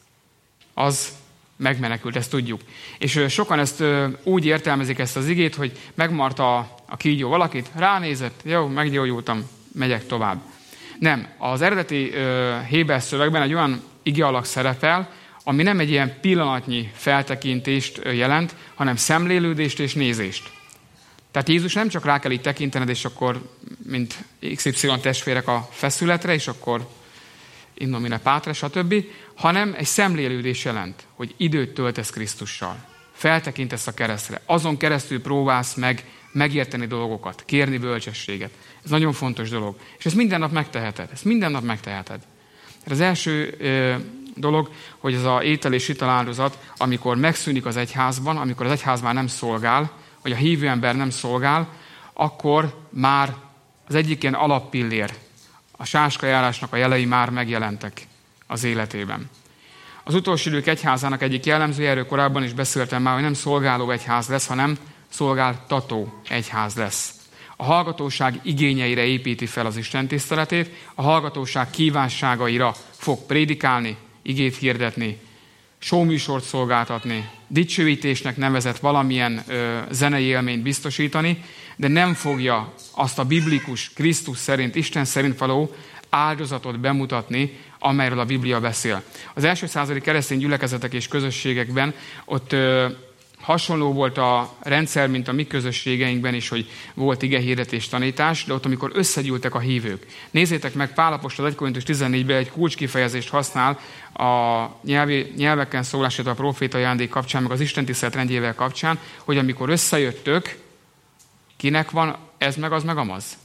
az megmenekült, ezt tudjuk. És ö, sokan ezt ö, úgy értelmezik ezt az igét, hogy megmarta a, a kígyó valakit, ránézett, jó, meggyógyultam, megyek tovább. Nem, az eredeti uh, héber szövegben egy olyan igealak szerepel, ami nem egy ilyen pillanatnyi feltekintést jelent, hanem szemlélődést és nézést. Tehát Jézus nem csak rá kell így tekintened, és akkor, mint iksz ipszilon testvérek a feszületre, és akkor innomine pátre, stb., hanem egy szemlélődés jelent, hogy időt töltesz Krisztussal. Feltekintesz a keresztre. Azon keresztül próbálsz meg megérteni dolgokat, kérni bölcsességet. Ez nagyon fontos dolog. És ezt minden nap megteheted. Ezt minden nap megteheted. Az első ö, dolog, hogy ez az étel és italáldozat, amikor megszűnik az egyházban, amikor az egyház már nem szolgál, vagy a hívő ember nem szolgál, akkor már az egyik ilyen alappillér A sáskajárásnak a jelei már megjelentek az életében. Az utolsó idők egyházának egyik jellemzője, erről korábban is beszéltem már, hogy nem szolgáló egyház lesz, hanem szolgáltató egyház lesz. A hallgatóság igényeire építi fel az Isten tiszteletét, a hallgatóság kívánságaira fog prédikálni, igét hirdetni, showműsort szolgáltatni, dicsőítésnek nevezett valamilyen ö, zenei élményt biztosítani, de nem fogja azt a biblikus, Krisztus szerint, Isten szerint való áldozatot bemutatni, amelyről a Biblia beszél. Az első századi keresztény gyülekezetek és közösségekben ott ö, hasonló volt a rendszer, mint a mi közösségeinkben is, hogy volt igehirdetés, tanítás, de ott, amikor összegyűltek a hívők. Nézzétek meg, Pál apostol egy Korintus tizennégyben egy kulcskifejezést használ a nyelvi, nyelveken szólását a proféta ajándék kapcsán, meg az Isten tisztelet rendjével kapcsán, hogy amikor összejöttök, kinek van ez meg az meg amaz?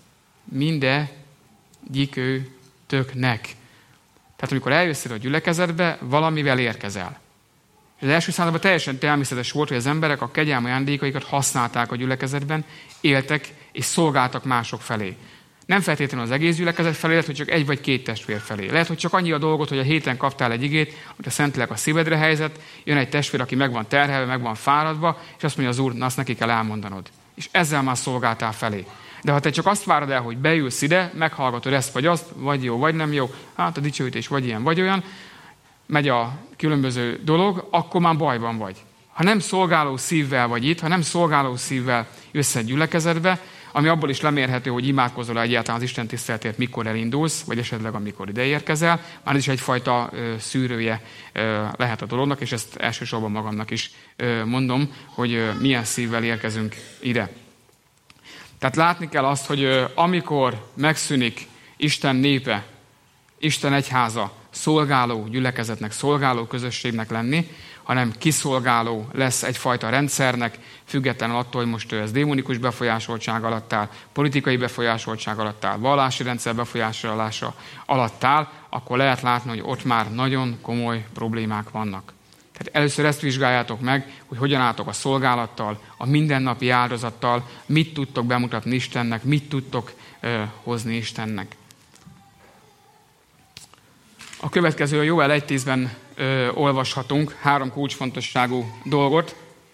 Mindegyikőtöknek. Tehát amikor eljössz a gyülekezetbe, valamivel érkezel. Az első században teljesen természetes volt, hogy az emberek a kegyelmi ajándékaikat használták a gyülekezetben, éltek és szolgáltak mások felé. Nem feltétlenül az egész gyülekezet felé, lehet, hogy csak egy vagy két testvér felé. Lehet, hogy csak annyi a dolgot, hogy a héten kaptál egy igét, hogy a Szentlélek a szívedre helyezett, jön egy testvér, aki meg van terhelve, meg van fáradva, és azt mondja az Úr, na azt neki kell elmondanod. És ezzel már szolgáltál felé. De ha te csak azt várod el, hogy beülsz ide, meghallgatod ezt vagy azt, vagy jó, vagy nem jó, hát a dicsőítés vagy ilyen, vagy olyan, megy a különböző dolog, akkor már bajban vagy. Ha nem szolgáló szívvel vagy itt, ha nem szolgáló szívvel jössz egy gyülekezetbe, ami abból is lemérhető, hogy imádkozol egyáltalán az Isten tiszteletért, mikor elindulsz, vagy esetleg amikor ide érkezel, már ez is egyfajta ö, szűrője ö, lehet a dolognak, és ezt elsősorban magamnak is ö, mondom, hogy ö, milyen szívvel érkezünk ide. Tehát látni kell azt, hogy ö, amikor megszűnik Isten népe, Isten egyháza, szolgáló gyülekezetnek, szolgáló közösségnek lenni, hanem kiszolgáló lesz egyfajta rendszernek, függetlenül attól, hogy most ez démonikus befolyásoltság alatt áll, politikai befolyásoltság alatt áll, vallási rendszer befolyásolása alatt áll, akkor lehet látni, hogy ott már nagyon komoly problémák vannak. Tehát először ezt vizsgáljátok meg, hogy hogyan álltok a szolgálattal, a mindennapi áldozattal, mit tudtok bemutatni Istennek, mit tudtok ö, hozni Istennek. A következő a Jóel egy tízben ö, olvashatunk három kulcsfontosságú dolgot,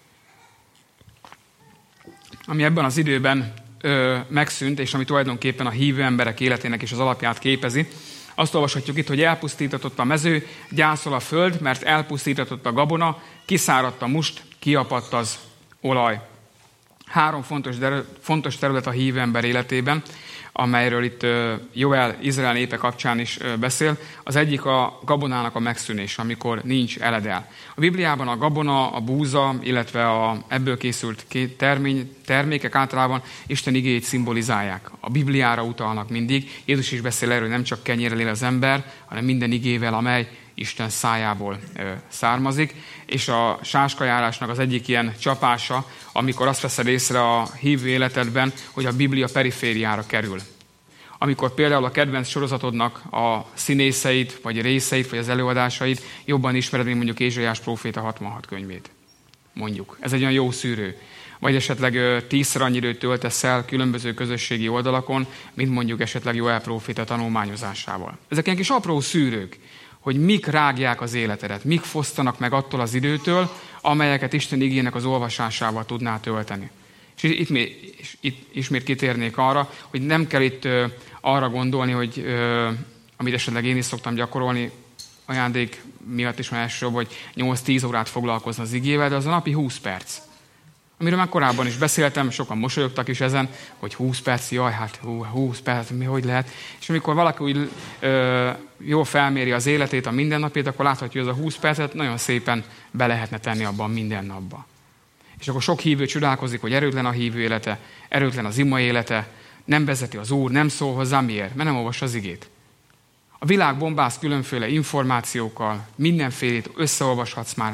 ami ebben az időben ö, megszűnt, és ami tulajdonképpen a hívő emberek életének is az alapját képezi. Azt olvashatjuk itt, hogy elpusztítatott a mező, gyászol a föld, mert elpusztítatott a gabona, kiszáradt a must, kiapadt az olaj. Három fontos, fontos terület a hívő ember életében, amelyről itt Jóel Izrael népe kapcsán is beszél. Az egyik a gabonának a megszűnés, amikor nincs eledel. A Bibliában a gabona, a búza, illetve a ebből készült termény, termékek általában Isten igéjét szimbolizálják. A Bibliára utalnak mindig. Jézus is beszél erről, hogy nem csak kenyérrel él az ember, hanem minden igével, amely Isten szájából ö, származik. És a sáskajárásnak az egyik ilyen csapása, amikor azt veszed észre a hívő életedben, hogy a Biblia perifériára kerül. Amikor például a kedvenc sorozatodnak a színészeit, vagy részeit, vagy az előadásait jobban ismered, mint mondjuk Ézsaiás próféta hatvanhat könyvét. Mondjuk. Ez egy olyan jó szűrő. Vagy esetleg tízszer annyi időt töltesz el különböző közösségi oldalakon, mint mondjuk esetleg Jóel próféta tanulmányozásával. Ezek ilyen kis apró szűrők, hogy mik rágják az életedet, mik fosztanak meg attól az időtől, amelyeket Isten igének az olvasásával tudnál tölteni. És itt, itt, itt ismét kitérnék arra, hogy nem kell itt ö, arra gondolni, hogy ö, amit esetleg én is szoktam gyakorolni, ajándék miatt is van elsősorban, hogy nyolc-tíz órát foglalkozni az igével, de az a napi húsz perc. Amiről már korábban is beszéltem, sokan mosolyogtak is ezen, hogy húsz perc, jaj, hát hú, húsz perc, mi, hogy lehet. És amikor valaki úgy ö, jól felméri az életét, a mindennapét, akkor láthatja, hogy ez a húsz percet nagyon szépen be lehetne tenni abban minden napba. És akkor sok hívő csodálkozik, hogy erőtlen a hívő élete, erőtlen az ima élete, nem vezeti az Úr, nem szól hozzá, miért? Mert nem olvassa az igét. A világ bombáz különféle információkkal, mindenfélét összeolvashatsz már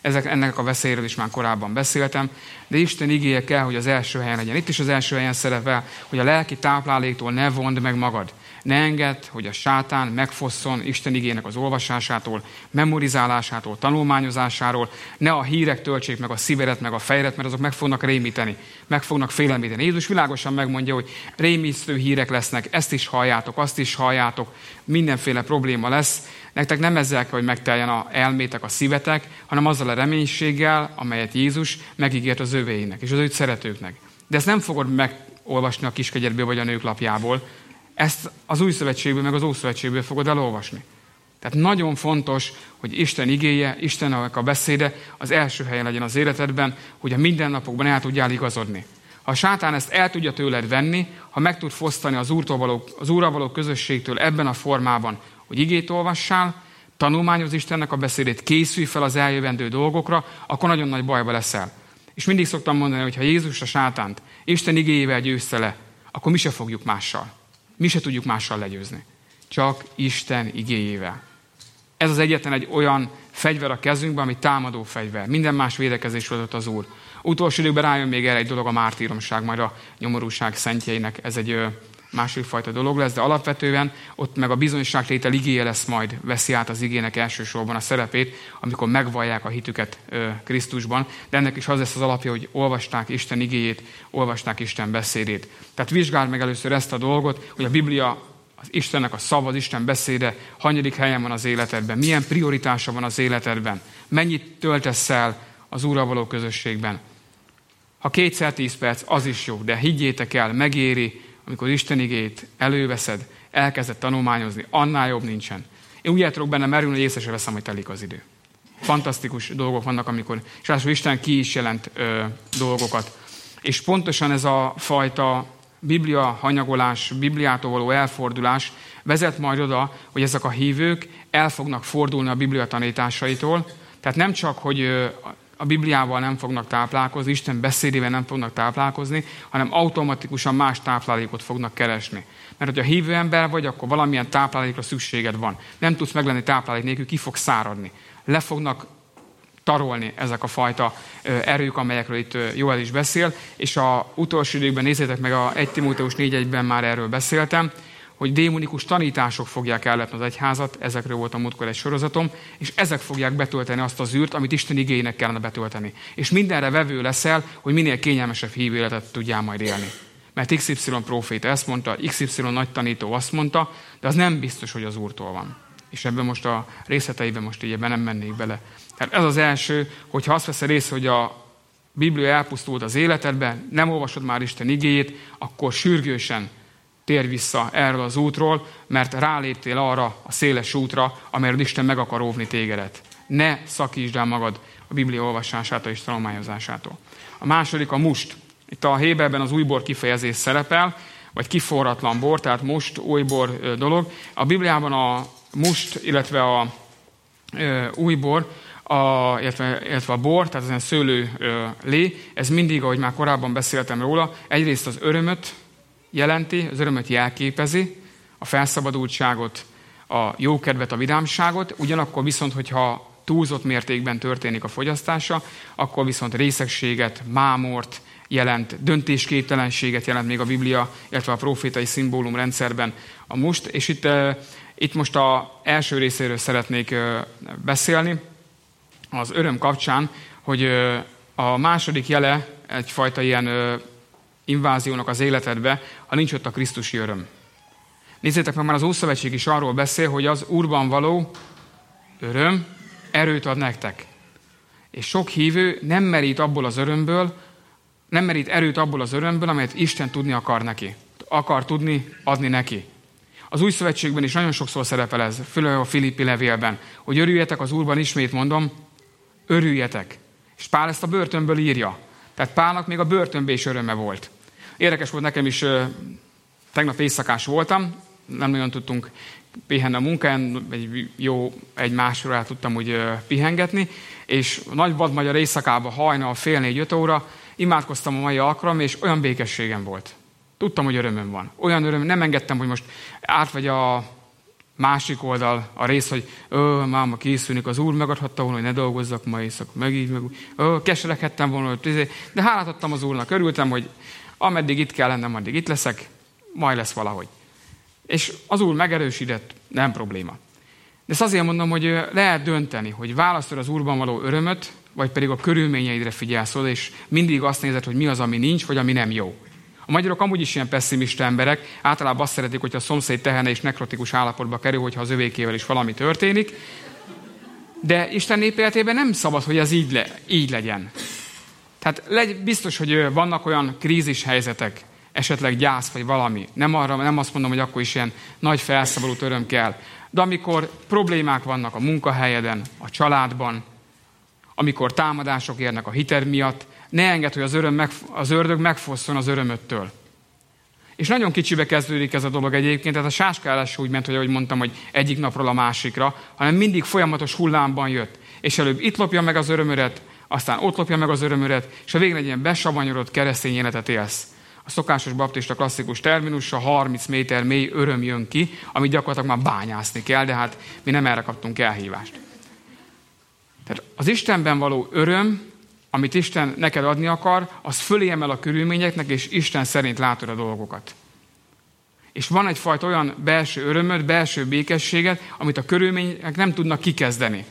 Ezek, ennek a veszélyről is már korábban beszéltem, de Isten igéje kell, hogy az első helyen legyen. Itt is az első helyen szerepel, hogy a lelki tápláléktól ne vondd meg magad. Ne engedd, hogy a sátán megfosszon Isten igének az olvasásától, memorizálásától, tanulmányozásáról. Ne a hírek töltsék meg a szívedet, meg a fejedet, mert azok meg fognak rémíteni, meg fognak félemlíteni. Jézus világosan megmondja, hogy rémisztő hírek lesznek, ezt is halljátok, azt is halljátok, mindenféle probléma lesz. Nektek nem ezzel kell, hogy megteljen a elmétek, a szívetek, hanem azzal a reménységgel, amelyet Jézus megígért az övéinek és az őt szeretőknek. De ezt nem fogod megolvasni a Kiskegyedből vagy a Nők lapjából, ezt az Új Szövetségből, meg az Ószövetségből fogod elolvasni. Tehát nagyon fontos, hogy Isten igéje, Istennek a beszéde az első helyen legyen az életedben, hogy a mindennapokban el tudjál igazodni. Ha a sátán ezt el tudja tőled venni, ha meg tud fosztani az Úrtól való, az Úrral való közösségtől ebben a formában, hogy igét olvassál, tanulmányoz Istennek a beszédét, készülj fel az eljövendő dolgokra, akkor nagyon nagy bajba leszel. És mindig szoktam mondani, hogy ha Jézus a sátánt Isten igéjével győzte le, akkor mi se fogjuk mással. Mi se tudjuk mással legyőzni. Csak Isten igéjével. Ez az egyetlen egy olyan fegyver a kezünkben, ami támadó fegyver. Minden más védekezésről adott az Úr. Utolsó időkben rájön még erre egy dolog, a mártíromság, majd a nyomorúság szentjeinek. Ez egy ö, másik fajta dolog lesz, de alapvetően ott meg a bizonyságtétel igéje lesz majd, veszi át az igének elsősorban a szerepét, amikor megvallják a hitüket ö, Krisztusban. De ennek is az lesz az alapja, hogy olvasták Isten igéjét, olvasták Isten beszédét. Tehát vizsgáld meg először ezt a dolgot, hogy a Biblia, az Istennek a szava, az Isten beszéde hanyadik helyen van az életedben, milyen prioritása van az életedben, mennyit töltesz el az Úrral való közösségben. Ha kétszer tíz perc, az is jó, de higgyétek el, megéri, amikor Isten igét előveszed, elkezded tanulmányozni, annál jobb nincsen. Én úgy el tudok benne merülni, hogy észre se veszem, hogy telik az idő. Fantasztikus dolgok vannak, amikor, és ráadásul Isten ki is jelent ö, dolgokat. És pontosan ez a fajta Biblia hanyagolás, Bibliától való elfordulás vezet majd oda, hogy ezek a hívők el fognak fordulni a Biblia tanításaitól. Tehát nem csak, hogy ö, a Bibliával nem fognak táplálkozni, Isten beszédével nem fognak táplálkozni, hanem automatikusan más táplálékot fognak keresni. Mert hogyha hívő ember vagy, akkor valamilyen táplálékra szükséged van. Nem tudsz meglenni táplálék nélkül, ki fog száradni. Le fognak tarolni ezek a fajta erők, amelyekről itt Joel is beszél, és a utolsó időkben nézzétek meg, a egy Timóteus négy egyben már erről beszéltem, hogy démonikus tanítások fogják ellepni az egyházat, ezekről volt a múltkor egy sorozatom, és ezek fogják betölteni azt az űrt, amit Isten igéjének kellene betölteni. És mindenre vevő leszel, hogy minél kényelmesebb hívő életet tudjál majd élni. Mert iksz ipszilon próféta ezt mondta, iksz ipszilon nagy tanító azt mondta, de az nem biztos, hogy az Úrtól van. És ebben most a részleteiben most így ebben nem mennék bele. Tehát ez az első, hogyha azt veszed észre, hogy a Biblia elpusztult az életedben, nem olvasod már Isten igéjét, akkor sürgősen térj vissza erről az útról, mert ráléptél arra a széles útra, amelyről Isten meg akar óvni tégedet. Ne szakítsd el magad a Biblia olvasásától és tanulmányozásától. A második a must. Itt a Héberben az újbor kifejezés szerepel, vagy kiforratlan bor, tehát must, újbor dolog. A Bibliában a must, illetve a e, újbor, a, illetve, illetve a bor, tehát ez a szőlő e, lé, ez mindig, ahogy már korábban beszéltem róla, egyrészt az örömöt jelenti, az örömöt jelképezi, a felszabadultságot, a jókedvet, a vidámságot, ugyanakkor viszont, hogyha túlzott mértékben történik a fogyasztása, akkor viszont részegséget, mámort jelent, döntésképtelenséget jelent még a Biblia, illetve a profétai szimbólumrendszerben a must. És itt, itt most az első részéről szeretnék beszélni, az öröm kapcsán, hogy a második jele egyfajta ilyen inváziónak az életedbe, ha nincs ott a krisztusi öröm. Nézzétek meg, már az Ószövetség is arról beszél, hogy az Úrban való öröm erőt ad nektek. És sok hívő nem merít abból az örömből, nem merít erőt abból az örömből, amelyet Isten tudni akar neki. Akar tudni adni neki. Az Új Szövetségben is nagyon sokszor szerepel ez, főleg a Filippi levélben, hogy örüljetek az Úrban, ismét mondom, örüljetek. És Pál ezt a börtönből írja. Tehát Pálnak még a börtönben is öröme volt. Érdekes volt nekem is, tegnap éjszakás voltam, nem nagyon tudtunk pihenni a munkán, egy jó egy másra tudtam úgy pihengetni, és nagy vadmagyar éjszakában hajnal fél négy-öt óra imádkoztam a mai alkalommal, és olyan békességem volt. Tudtam, hogy örömöm van. Olyan öröm, nem engedtem, hogy most átvegy a Másik oldal a rész, hogy ö, máma készülnik, az Úr megadhatta volna, hogy ne dolgozzak ma éjszaka, meg így, meg úgy. Ö, kesereghettem volna, hogy de hálát adtam az Úrnak, örültem, hogy ameddig itt kell lennem, addig itt leszek, majd lesz valahogy. És az Úr megerősített, nem probléma. De ezt azért mondom, hogy lehet dönteni, hogy választod az Úrban való örömöt, vagy pedig a körülményeidre figyelsz oda, és mindig azt nézed, hogy mi az, ami nincs, vagy ami nem jó. A magyarok amúgy is ilyen pesszimista emberek, általában azt szeretik, hogy a szomszéd tehene is nekrotikus állapotba kerül, hogyha az övékével is valami történik. De Isten nép életében nem szabad, hogy ez így, le, így legyen. Tehát legy, biztos, hogy vannak olyan krízis helyzetek, esetleg gyász vagy valami. Nem, arra, nem azt mondom, hogy akkor is ilyen nagy felszabadult öröm kell. De amikor problémák vannak a munkahelyeden, a családban, amikor támadások érnek a hited miatt, ne engedd, hogy az, öröm meg, az ördög megfosszon az örömöttől. És nagyon kicsibe kezdődik ez a dolog egyébként, tehát a sáskálás úgy ment, hogy ahogy mondtam, hogy egyik napról a másikra, hanem mindig folyamatos hullámban jött. És előbb itt lopja meg az örömödet, aztán ott lopja meg az örömödet, és a végén egy ilyen besavanyorodott keresztény életet élsz. A szokásos baptista klasszikus terminussal harminc méter mély öröm jön ki, amit gyakorlatilag már bányászni kell, de hát mi nem erre kaptunk elhívást. Tehát az Istenben való öröm, amit Isten neked adni akar, az fölé emel a körülményeknek, és Isten szerint látod a dolgokat. És van egyfajta olyan belső örömöd, belső békességet, amit a körülmények nem tudnak kikezdeni.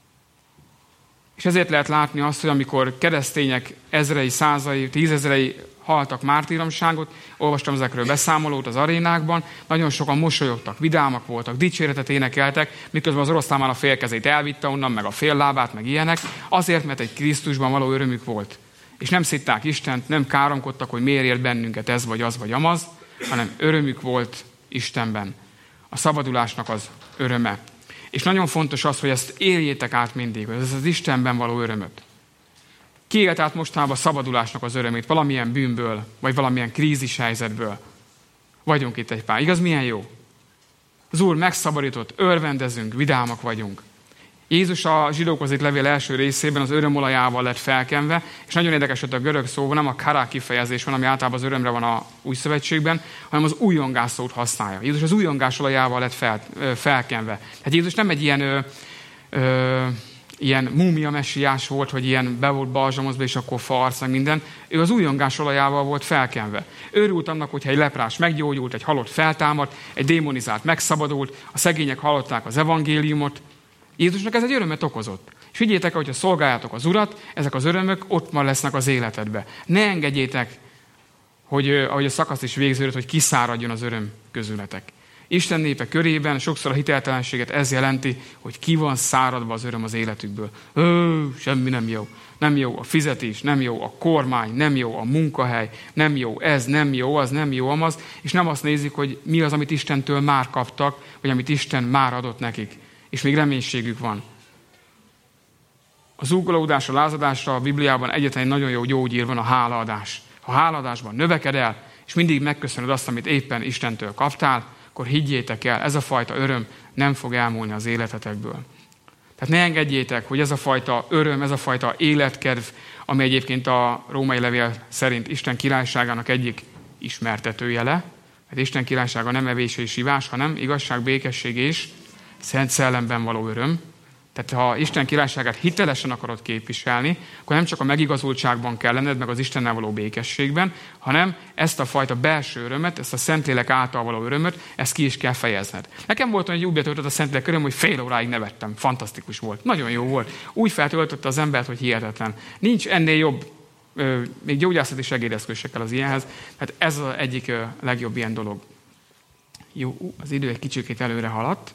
És ezért lehet látni azt, hogy amikor keresztények ezrei, százai, tízezrei haltak mártíromságot, olvastam ezekről beszámolót az arénákban, nagyon sokan mosolyogtak, vidámak voltak, dicséretet énekeltek, miközben az oroszlán már a fél kezét elvitte onnan, meg a fél lábát, meg ilyenek, azért, mert egy Krisztusban való örömük volt. És nem szitták Istent, nem káromkodtak, hogy miért ért bennünket ez, vagy az, vagy amaz, hanem örömük volt Istenben. A szabadulásnak az öröme. És nagyon fontos az, hogy ezt éljétek át mindig, hogy ez az Istenben való örömöt. Ki élt át mostanában a szabadulásnak az örömét, valamilyen bűnből, vagy valamilyen krízis helyzetből? Vagyunk itt egy pár. Igaz, milyen jó? Az Úr megszabadított, örvendezünk, vidámak vagyunk. Jézus a zsidókhoz írt levél első részében az örömolajával lett felkenve, és nagyon érdekes, hogy a görög szóban nem a kará kifejezés van, ami általában az örömre van a új szövetségben, hanem az újongás szót használja. Jézus az újongás olajával lett fel, felkenve. Tehát Jézus nem egy ilyen... Ö, ö, ilyen múmia messiás volt, hogy ilyen be volt balzsamozva, és akkor farsz, meg minden. Ő az újongás olajával volt felkenve. Örült annak, hogyha egy leprás meggyógyult, egy halott feltámadt, egy démonizált megszabadult, a szegények hallották az evangéliumot. Jézusnak ez egy örömet okozott. És figyétek, hogyha szolgáljátok az Urat, ezek az örömök ott már lesznek az életedbe. Ne engedjétek, hogy ahogy a szakasz is végződött, hogy kiszáradjon az öröm közületek. Isten népe körében sokszor a hiteltelenséget ez jelenti, hogy ki van száradva az öröm az életükből. Ö, semmi nem jó. Nem jó a fizetés, nem jó a kormány, nem jó a munkahely, nem jó ez, nem jó az, nem jó amaz, és nem azt nézik, hogy mi az, amit Istentől már kaptak, vagy amit Isten már adott nekik. És még reménységük van. A zúgolódás, a lázadásra a Bibliában egyetlen egy nagyon jó gyógyír van, a hálaadás. Ha hálaadásban növekedel, és mindig megköszönöd azt, amit éppen Istentől kaptál, akkor higgyétek el, ez a fajta öröm nem fog elmúlni az életetekből. Tehát ne engedjétek, hogy ez a fajta öröm, ez a fajta életkedv, ami egyébként a római levél szerint Isten királyságának egyik ismertetőjele, mert Isten királysága nem evés és ivás, hanem igazság, békesség és szent szellemben való öröm. Tehát ha Isten királyságát hitelesen akarod képviselni, akkor nem csak a megigazultságban kell lenned, meg az Istennel való békességben, hanem ezt a fajta belső örömet, ezt a Szentlélek által való örömöt, ezt ki is kell fejezned. Nekem volt olyan, hogy úgy betöltött a Szentlélek öröm, hogy fél óráig nevettem. Fantasztikus volt. Nagyon jó volt. Úgy feltöltötte az embert, hogy hihetetlen. Nincs ennél jobb, még gyógyászati segédeszközökkel az ilyenhez. Tehát ez az egyik legjobb ilyen dolog. Jó, az idő egy kicsikét előre haladt.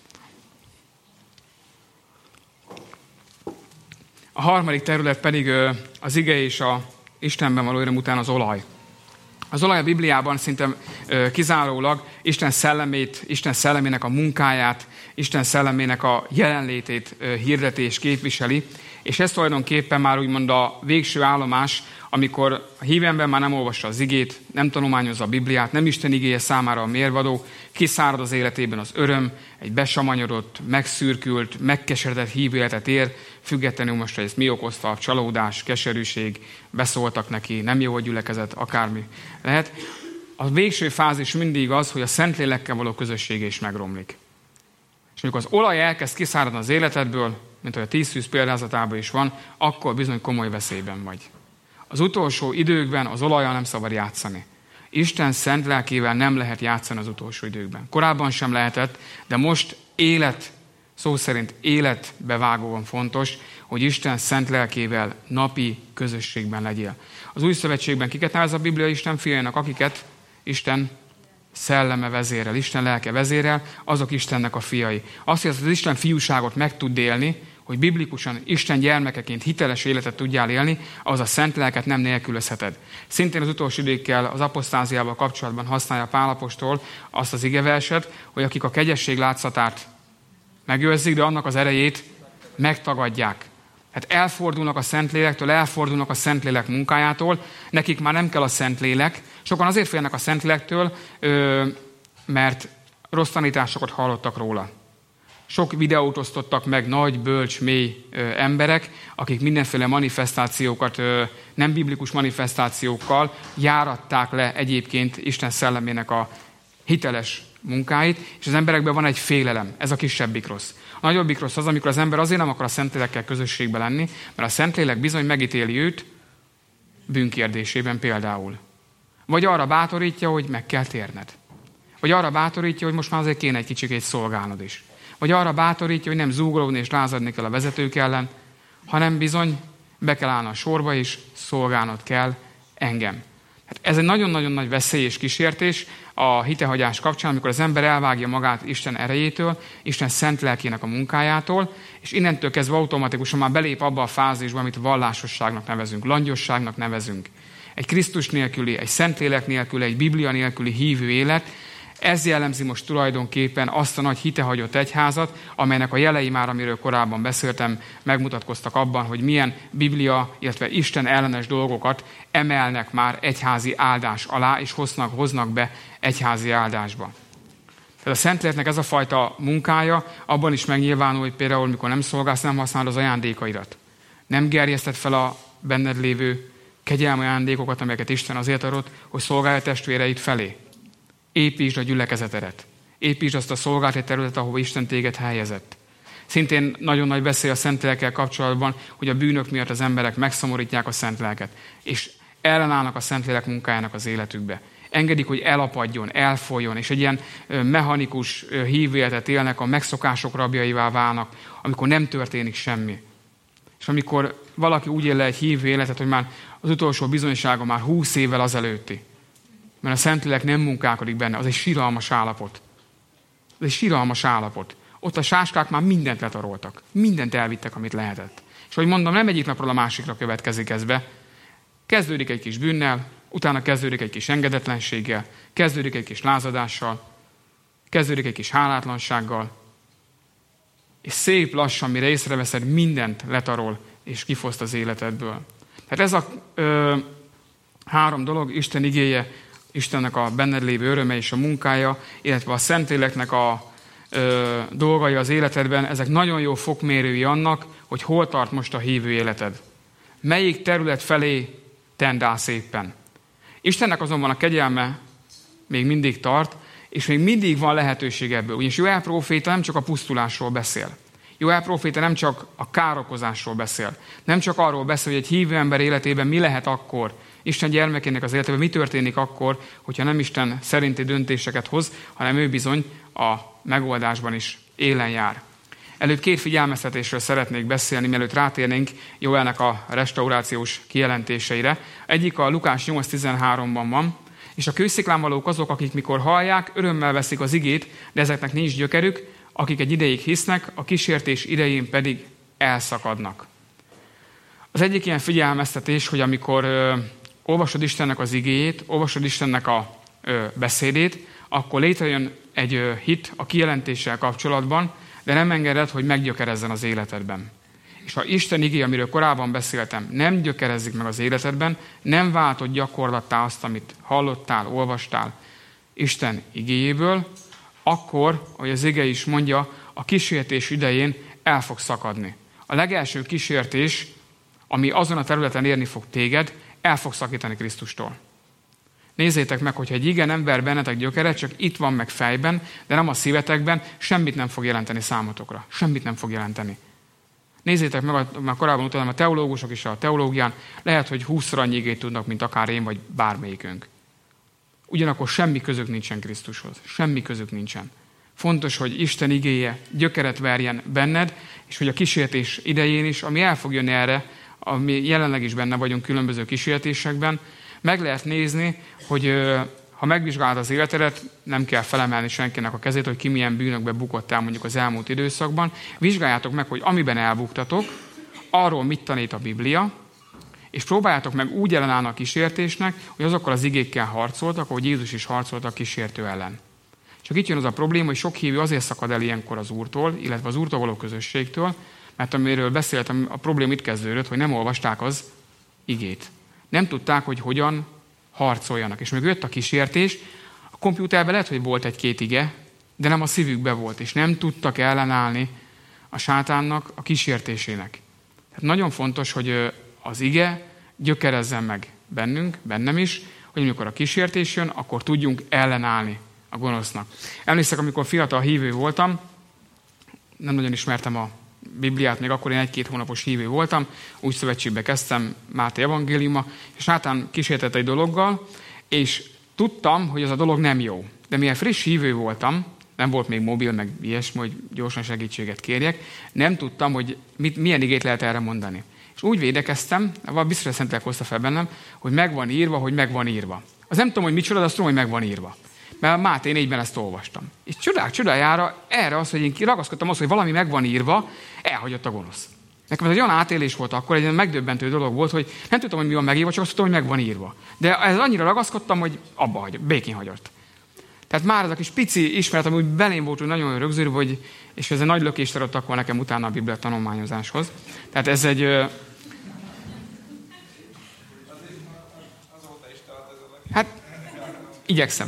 A harmadik terület pedig az ige és a Istenben való öröm után az olaj. Az olaj a Bibliában szinte kizárólag Isten szellemét, Isten szellemének a munkáját, Isten szellemének a jelenlétét hirdeti és képviseli, és ez tulajdonképpen már úgymond a végső állomás, amikor a hívő ember már nem olvassa az igét, nem tanulmányozza a Bibliát, nem Isten igéje számára a mérvadó, kiszárad az életében az öröm, egy besamanyorodott, megszürkült, megkeseredett hívő életet ér, függetlenül most, hogy ezt mi okozta, a csalódás, keserűség, beszóltak neki, nem jó, hogy gyülekezett, akármi lehet. A végső fázis mindig az, hogy a Szentlélekkel való közösség is megromlik. amikor az olaj elkezd kiszáradni az életedből, mint ahogy a tíz szűz példázatában is van, akkor bizony komoly veszélyben vagy. Az utolsó időkben az olajjal nem szabad játszani. Isten szent lelkével nem lehet játszani az utolsó időkben. Korábban sem lehetett, de most élet, szó szerint életbevágóan fontos, hogy Isten szent lelkével napi közösségben legyél. Az új szövetségben kiket nevez a Biblia Isten fiainak, akiket Isten szelleme vezérel, Isten lelke vezérel, azok Istennek a fiai. Azt, hogy az Isten fiúságot meg tud élni, hogy biblikusan Isten gyermekeként hiteles életet tudjál élni, az a szent lelket nem nélkülözheted. Szintén az utolsó időkkel az aposztáziával kapcsolatban használja Pál apostol azt az igeverset, hogy akik a kegyesség látszatát megőrzik, de annak az erejét megtagadják. Hát elfordulnak a Szentlélektől, elfordulnak a Szentlélek munkájától, nekik már nem kell a Szentlélek. Sokan azért félnek a Szentlélektől, mert rossz tanításokat hallottak róla. Sok videót osztottak meg nagy, bölcs, mély emberek, akik mindenféle manifestációkat, nem biblikus manifestációkkal járatták le egyébként Isten szellemének a hiteles munkáit, és az emberekben van egy félelem, ez a kisebbik rossz. A nagyobbik rossz az, amikor az ember azért nem akar a Szentlélekkel közösségbe lenni, mert a Szentlélek bizony megítéli őt bűnkérdésében például. Vagy arra bátorítja, hogy meg kell térned. Vagy arra bátorítja, hogy most már azért kéne egy kicsikét szolgálnod is. Vagy arra bátorítja, hogy nem zúgolódni és lázadni kell a vezetők ellen, hanem bizony be kell állni a sorba, és szolgálnod kell engem. Hát ez egy nagyon-nagyon nagy veszély és kísértés a hitehagyás kapcsán, amikor az ember elvágja magát Isten erejétől, Isten szent lelkének a munkájától, és innentől kezdve automatikusan már belép abba a fázisba, amit vallásosságnak nevezünk, langyosságnak nevezünk. Egy Krisztus nélküli, egy Szentlélek nélküli, egy Biblia nélküli hívő élet, ez jellemzi most tulajdonképpen azt a nagy hitehagyott egyházat, amelynek a jelei már, amiről korábban beszéltem, megmutatkoztak abban, hogy milyen Biblia, illetve Isten ellenes dolgokat emelnek már egyházi áldás alá, és hoznak, hoznak be egyházi áldásba. Tehát a Szentléleknek ez a fajta munkája abban is megnyilvánul, hogy például, mikor nem szolgálsz, nem használod az ajándékaidat. Nem gerjeszted fel a benned lévő kegyelmi ajándékokat, amelyeket Isten azért adott, hogy szolgálj a testvéreid felé. Építsd a gyülekezetedet. Építsd azt a szolgálati területet, ahova Isten téged helyezett. Szintén nagyon nagy veszély a Szentlélekkel kapcsolatban, hogy a bűnök miatt az emberek megszomorítják a Szentléleket, és ellenállnak a Szentlélek munkájának az életükbe. Engedik, hogy elapadjon, elfolyjon, és egy ilyen mechanikus hívőéletet élnek, a megszokások rabjaivá válnak, amikor nem történik semmi. És amikor valaki úgy él le egy hívő életet, hogy már az utolsó bizonysága már húsz évvel azelőtti, mert a Szentlélek nem munkálkodik benne, az egy siralmas állapot. Az egy siralmas állapot. Ott a sáskák már mindent letaroltak. Mindent elvittek, amit lehetett. És ahogy mondom, nem egyik napról a másikra következik ez be. Kezdődik egy kis bűnnel, utána kezdődik egy kis engedetlenséggel, kezdődik egy kis lázadással, kezdődik egy kis hálátlansággal, és szép lassan, mire észreveszed, mindent letarol, és kifoszt az életedből. Tehát ez a ö, három dolog, Isten igéje, Istennek a benned lévő öröme és a munkája, illetve a Szentléleknek a ö, dolgai az életedben, ezek nagyon jó fokmérői annak, hogy hol tart most a hívő életed. Melyik terület felé tendálsz éppen. Istennek azonban a kegyelme még mindig tart, és még mindig van lehetőség ebből. Ugyanis Joel próféta nem csak a pusztulásról beszél. Joel próféta nem csak a károkozásról beszél. Nem csak arról beszél, hogy egy hívő ember életében mi lehet akkor, Isten gyermekének az életében mi történik akkor, hogyha nem Isten szerinti döntéseket hoz, hanem ő bizony a megoldásban is élen jár. Előbb két figyelmeztetésről szeretnék beszélni, mielőtt rátérnénk Joelnek a restaurációs kijelentéseire. Egyik a Lukás nyolc tizenháromban van, és a kősziklán valók azok, akik mikor hallják, örömmel veszik az igét, de ezeknek nincs gyökerük, akik egy ideig hisznek, a kísértés idején pedig elszakadnak. Az egyik ilyen figyelmeztetés, hogy amikor ö, olvasod Istennek az igéjét, olvasod Istennek a ö, beszédét, akkor létrejön egy ö, hit a kijelentéssel kapcsolatban, de nem engeded, hogy meggyökerezzen az életedben. És ha Isten igéje, amiről korábban beszéltem, nem gyökerezzik meg az életedben, nem váltod gyakorlattá azt, amit hallottál, olvastál Isten igéjéből, akkor, ahogy az ige is mondja, a kísértés idején el fog szakadni. A legelső kísértés, ami azon a területen érni fog téged, el fog szakítani Krisztustól. Nézzétek meg, hogyha egy ige nem ver bennetek gyökeret, csak itt van meg fejben, de nem a szívetekben, semmit nem fog jelenteni számotokra. Semmit nem fog jelenteni. Nézzétek meg, már korábban utaltam, a teológusok is a teológián, lehet, hogy húszszor annyi igét tudnak, mint akár én, vagy bármelyikünk. Ugyanakkor semmi közük nincsen Krisztushoz. Semmi közük nincsen. Fontos, hogy Isten igéje gyökeret verjen benned, és hogy a kísértés idején is, ami el fog jönni erre, ami jelenleg is benne vagyunk különböző kísértésekben, meg lehet nézni, hogy ha megvizsgálod az életedet, nem kell felemelni senkinek a kezét, hogy ki milyen bűnökbe bukott el mondjuk az elmúlt időszakban. Vizsgáljátok meg, hogy amiben elbuktatok, arról mit tanít a Biblia, és próbáljátok meg úgy ellenállni a kísértésnek, hogy azokkal az igékkel harcoltak, ahogy Jézus is harcolt a kísértő ellen. Csak itt jön az a probléma, hogy sok hívő azért szakad el ilyenkor az Úrtól, illetve az Úrtól való közösségtől, mert amiről beszéltem, a probléma itt kezdődött, hogy nem olvasták az igét. Nem tudták, hogy hogyan harcoljanak. És még jött a kísértés, a kompjúterben lehet, hogy volt egy-két ige, de nem a szívükben volt, és nem tudtak ellenállni a sátánnak, a kísértésének. Tehát nagyon fontos, hogy az ige gyökerezzen meg bennünk, bennem is, hogy amikor a kísértés jön, akkor tudjunk ellenállni a gonosznak. Emlékszek, amikor fiatal hívő voltam, nem nagyon ismertem a Bibliát, még akkor én egy-két hónapos hívő voltam, úgy szövetségbe kezdtem Máté evangéliuma, és sátán kísértett egy dologgal, és tudtam, hogy az a dolog nem jó. De milyen friss hívő voltam, nem volt még mobil, meg ilyesmi, hogy gyorsan segítséget kérjek, nem tudtam, hogy mit, milyen igét lehet erre mondani. És úgy védekeztem, biztos, hogy Szentlélek hozta fel bennem, hogy meg van írva, hogy meg van írva. Az nem tudom, hogy micsoda, de azt tudom, hogy meg van írva. Mert Máté négyben ezt olvastam. És csodák csodájára erre az, hogy én ragaszkodtam az, hogy valami meg van írva, elhagyott a gonosz. Nekem ez egy olyan átélés volt akkor, egy megdöbbentő dolog volt, hogy nem tudtam, hogy mi van megírva, csak azt tudtam, hogy meg van írva. De ez annyira ragaszkodtam, hogy abba hagyott, békén hagyott. Tehát már ez a kis pici ismeret, ami úgy belém volt, hogy nagyon rögzülve, hogy, és ez egy nagy lökést adott akkor nekem utána a Biblia tanulmányozáshoz. Tehát ez egy... Hát, igyekszem.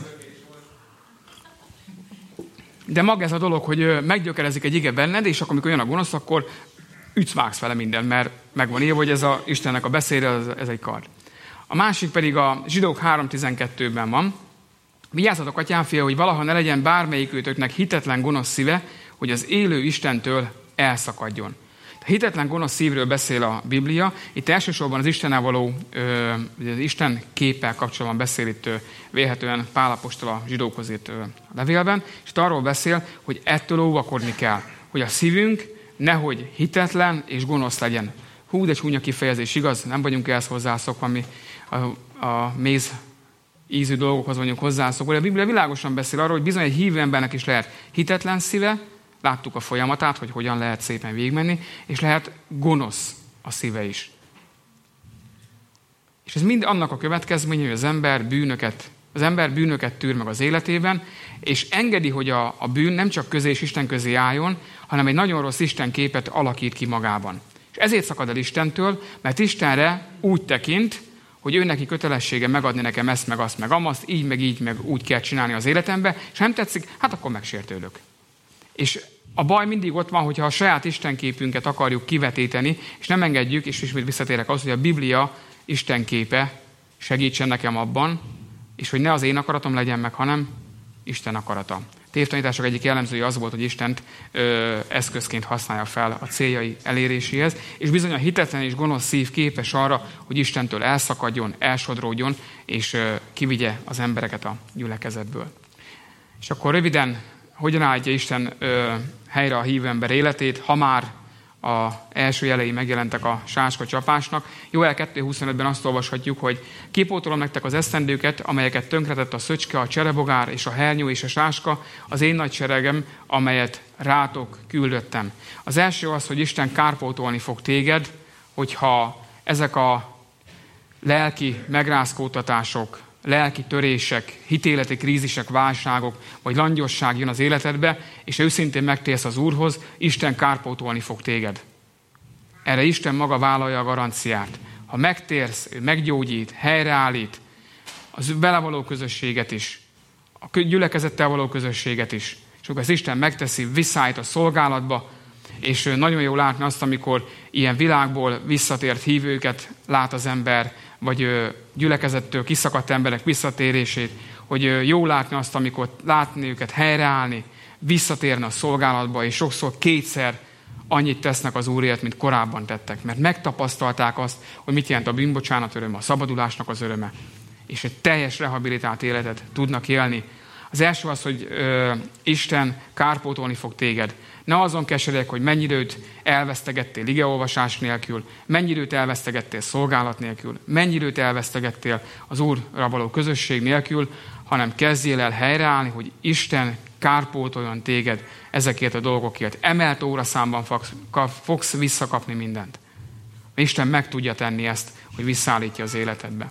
De maga ez a dolog, hogy meggyökerezik egy ige benned, és akkor, amikor jön a gonosz, akkor ütsz, vágsz vele minden, mert meg van írva, hogy ez a Istennek a beszéde, ez egy kard. A másik pedig a Zsidók három tizenkettőben van. Vigyázzatok, atyámfia, hogy valaha ne legyen bármelyikőtöknek hitetlen gonosz szíve, hogy az élő Istentől elszakadjon. A hitetlen gonosz szívről beszél a Biblia. Itt elsősorban az Istennel való, az Isten képpel kapcsolatban beszél itt vélhetően Pál apostol a zsidókhoz írt levélben, és itt arról beszél, hogy ettől óvakodni kell, hogy a szívünk nehogy hitetlen és gonosz legyen. Hú, de csúnya kifejezés, igaz? Nem vagyunk ehhez hozzászokva, mi a, a méz ízű dolgokhoz vagyunk hozzászokva. De a Biblia világosan beszél arról, hogy bizony egy hívő embernek is lehet hitetlen szíve, láttuk a folyamatát, hogy hogyan lehet szépen végigmenni, és lehet gonosz a szíve is. És ez mind annak a következménye, hogy az ember bűnöket, az ember bűnöket tűr meg az életében, és engedi, hogy a, a bűn nem csak közé és Isten közé álljon, hanem egy nagyon rossz Isten képet alakít ki magában. És ezért szakad el Istentől, mert Istenre úgy tekint, hogy ő neki kötelessége megadni nekem ezt, meg azt, meg amazt, így, meg így, meg úgy kell csinálni az életembe, és nem tetszik, hát akkor megsértődök. És a baj mindig ott van, hogyha a saját istenképünket akarjuk kivetíteni, és nem engedjük, és ismét visszatérek az, hogy a Biblia istenképe segítsen nekem abban, és hogy ne az én akaratom legyen meg, hanem Isten akarata. Tévtanítások egyik jellemzője az volt, hogy Istent ö, eszközként használja fel a céljai eléréséhez, és bizony a hitetlen és gonosz szív képes arra, hogy Istentől elszakadjon, elsodródjon, és ö, kivigye az embereket a gyülekezetből. És akkor röviden, hogyan állítja Isten ö, helyre a hívő ember életét, ha már az első jelei megjelentek a sáska csapásnak. Jóel kettő huszonötben azt olvashatjuk, hogy kipótolom nektek az esztendőket, amelyeket tönkretett a szöcske, a cserebogár és a hernyó és a sáska, az én nagy seregem, amelyet rátok küldöttem. Az első az, hogy Isten kárpótolni fog téged, hogyha ezek a lelki megrázkódtatások, lelki törések, hitéleti krízisek, válságok, vagy langyosság jön az életedbe, és őszintén megtérsz az Úrhoz, Isten kárpótolni fog téged. Erre Isten maga vállalja a garanciát. Ha megtérsz, ő meggyógyít, helyreállít, az vele való közösséget is, a gyülekezettel való közösséget is. És akkor ezt Isten megteszi, visszaállít a szolgálatba, és nagyon jó látni azt, amikor ilyen világból visszatért hívőket lát az ember, vagy gyülekezettől kiszakadt emberek visszatérését, hogy jó látni azt, amikor látni őket helyreállni, visszatérni a szolgálatba, és sokszor kétszer annyit tesznek az Úrért, mint korábban tettek. Mert megtapasztalták azt, hogy mit jelent a bűnbocsánat öröme, a szabadulásnak az öröme. És egy teljes rehabilitált életet tudnak élni. Az első az, hogy ö, Isten kárpótolni fog téged. Ne azon keseredj, hogy mennyi időt elvesztegettél igeolvasás nélkül, mennyi időt elvesztegettél szolgálat nélkül, mennyi időt elvesztegettél az Úrra való közösség nélkül, hanem kezdjél el helyreállni, hogy Isten kárpótoljon téged ezekért a dolgokért. Emelt óraszámban fogsz, fogsz visszakapni mindent. Isten meg tudja tenni ezt, hogy visszaállítja az életedbe.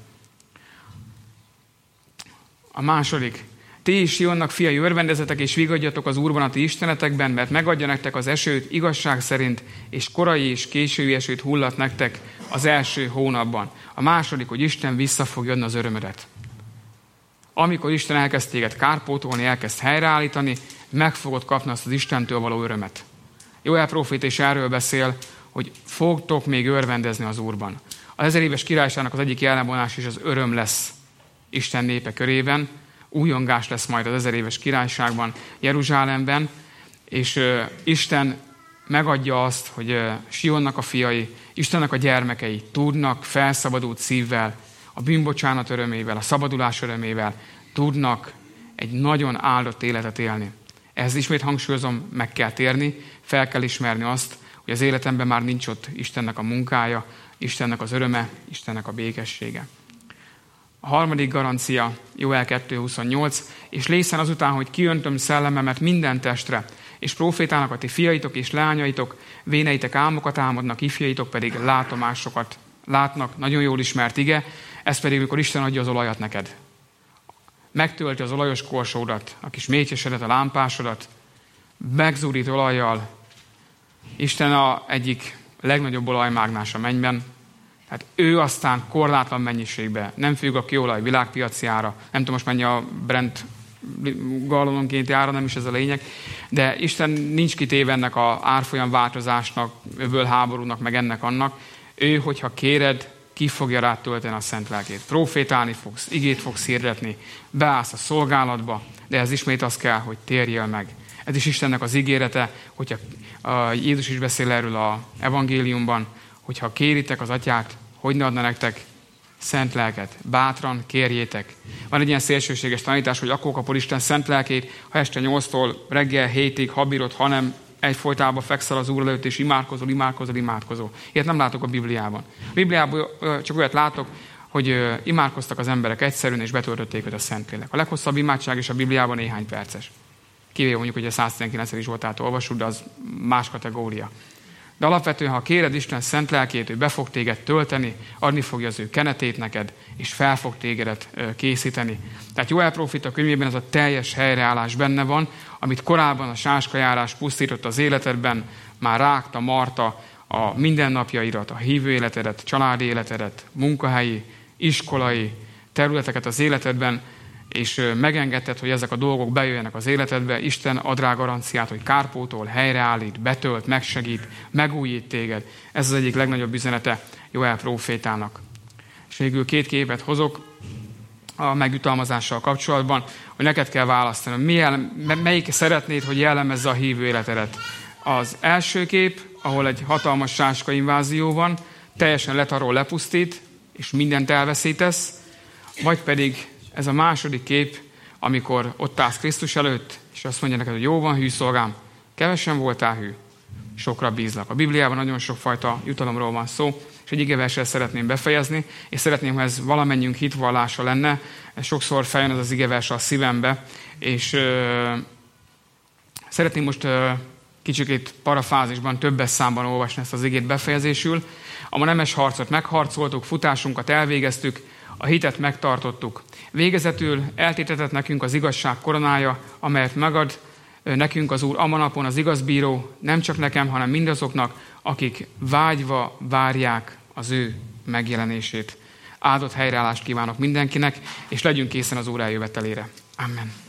A második. Ti is Sionnak fiai, örvendezetek és vigadjatok az Úrban a ti istenetekben, mert megadja nektek az esőt igazság szerint, és korai és késői esőt hullat nektek az első hónapban. A második, hogy Isten vissza fog jönni az örömödet. Amikor Isten elkezd téged kárpótolni, elkezd helyreállítani, meg fogod kapni azt az Istentől való örömet. Jóel próféta is erről beszél, hogy fogtok még örvendezni az Úrban. Az ezer éves királyságnak az egyik jellemvonás is az öröm lesz Isten népe körében. Újongás lesz majd az ezer éves királyságban, Jeruzsálemben, és uh, Isten megadja azt, hogy uh, Sionnak a fiai, Istennek a gyermekei tudnak felszabadult szívvel, a bűnbocsánat örömével, a szabadulás örömével tudnak egy nagyon áldott életet élni. Ehhez ismét hangsúlyozom, meg kell térni, fel kell ismerni azt, hogy az életemben már nincs ott Istennek a munkája, Istennek az öröme, Istennek a békessége. A harmadik garancia, Jóel kettő huszonnyolc, és lészen azután, hogy kiöntöm szellememet minden testre, és profétálnak a ti fiaitok és leányaitok, véneitek álmokat álmodnak, ifjaitok pedig látomásokat látnak, nagyon jól ismert ige, ez pedig, amikor Isten adja az olajat neked. Megtölti az olajos korsódat, a kis mécsesedet, a lámpásodat, megzúrít olajjal. Isten a egyik legnagyobb olajmágnás a mennyben. Hát ő aztán korlátlan mennyiségben, nem függ a kőolaj világpiaci ára, nem tudom most mennyi a Brent gallononkénti ára, nem is ez a lényeg, de Isten nincs kitéve ennek az árfolyam változásnak, öböl háborúnak, meg ennek annak. Ő, hogyha kéred, ki fogja rád tölteni a szent lelkét. Profétálni fogsz, igét fogsz hirdetni, beállsz a szolgálatba, de ez ismét az kell, hogy térjél meg. Ez is Istennek az ígérete, hogyha a Jézus is beszél erről az evangéliumban, hogyha kéritek az atyát, hogy ne adna nektek szent lelket, bátran kérjétek. Van egy ilyen szélsőséges tanítás, hogy akkor kapod Isten szent lelkét, ha este nyolctól reggel hétig habírod, hanem egyfolytában fekszel az Úr előtt, és imádkozol, imádkozol, imádkozol. Ilyet nem látok a Bibliában. A Bibliában csak olyat látok, hogy imádkoztak az emberek egyszerűen, és betöltötték őt a Szentlélek. A leghosszabb imádság is a Bibliában néhány perces. Kivéve mondjuk, hogy a száz tizenkilencedik Zsoltát olvasod, de az más kategória. De alapvetően, ha kéred Isten szent lelkét, ő be fog téged tölteni, adni fogja az ő kenetét neked, és fel fog tégedet készíteni. Tehát Jóel próféta könyvében ez a teljes helyreállás benne van, amit korábban a sáskajárás pusztított az életedben, már rágta, marta a mindennapjaidat, a hívő életedet, családi életedet, munkahelyi, iskolai területeket az életedben, és megengedted, hogy ezek a dolgok bejöjjenek az életedbe, Isten ad rá garanciát, hogy kárpótol, helyreállít, betölt, megsegít, megújít téged. Ez az egyik legnagyobb üzenete Jóel prófétának. És végül két képet hozok a megjutalmazással kapcsolatban, hogy neked kell választani, milyen, melyik szeretnéd, hogy jellemezze a hívő életedet. Az első kép, ahol egy hatalmas sáska invázió van, teljesen letarol, lepusztít, és mindent elveszítesz, vagy pedig ez a második kép, amikor ott állsz Krisztus előtt, és azt mondja neked, hogy jó van, hű szolgám, kevesen voltál hű, sokra bízlak. A Bibliában nagyon sokfajta jutalomról van szó, és egy igeverssel szeretném befejezni, és szeretném, hogy ez valamennyünk hitvallása lenne. Sokszor feljön ez az igevers a szívembe, és ö, szeretném most ö, kicsikét parafázisban, többes számban olvasni ezt az igét befejezésül. A nemes harcot megharcoltuk, futásunkat elvégeztük, a hitet megtartottuk. Végezetül eltétetett nekünk az igazság koronája, amelyet megad nekünk az Úr a napon az igazbíró, nem csak nekem, hanem mindazoknak, akik vágyva várják az ő megjelenését. Áldott helyreállást kívánok mindenkinek, és legyünk készen az Úr eljövetelére. Amen.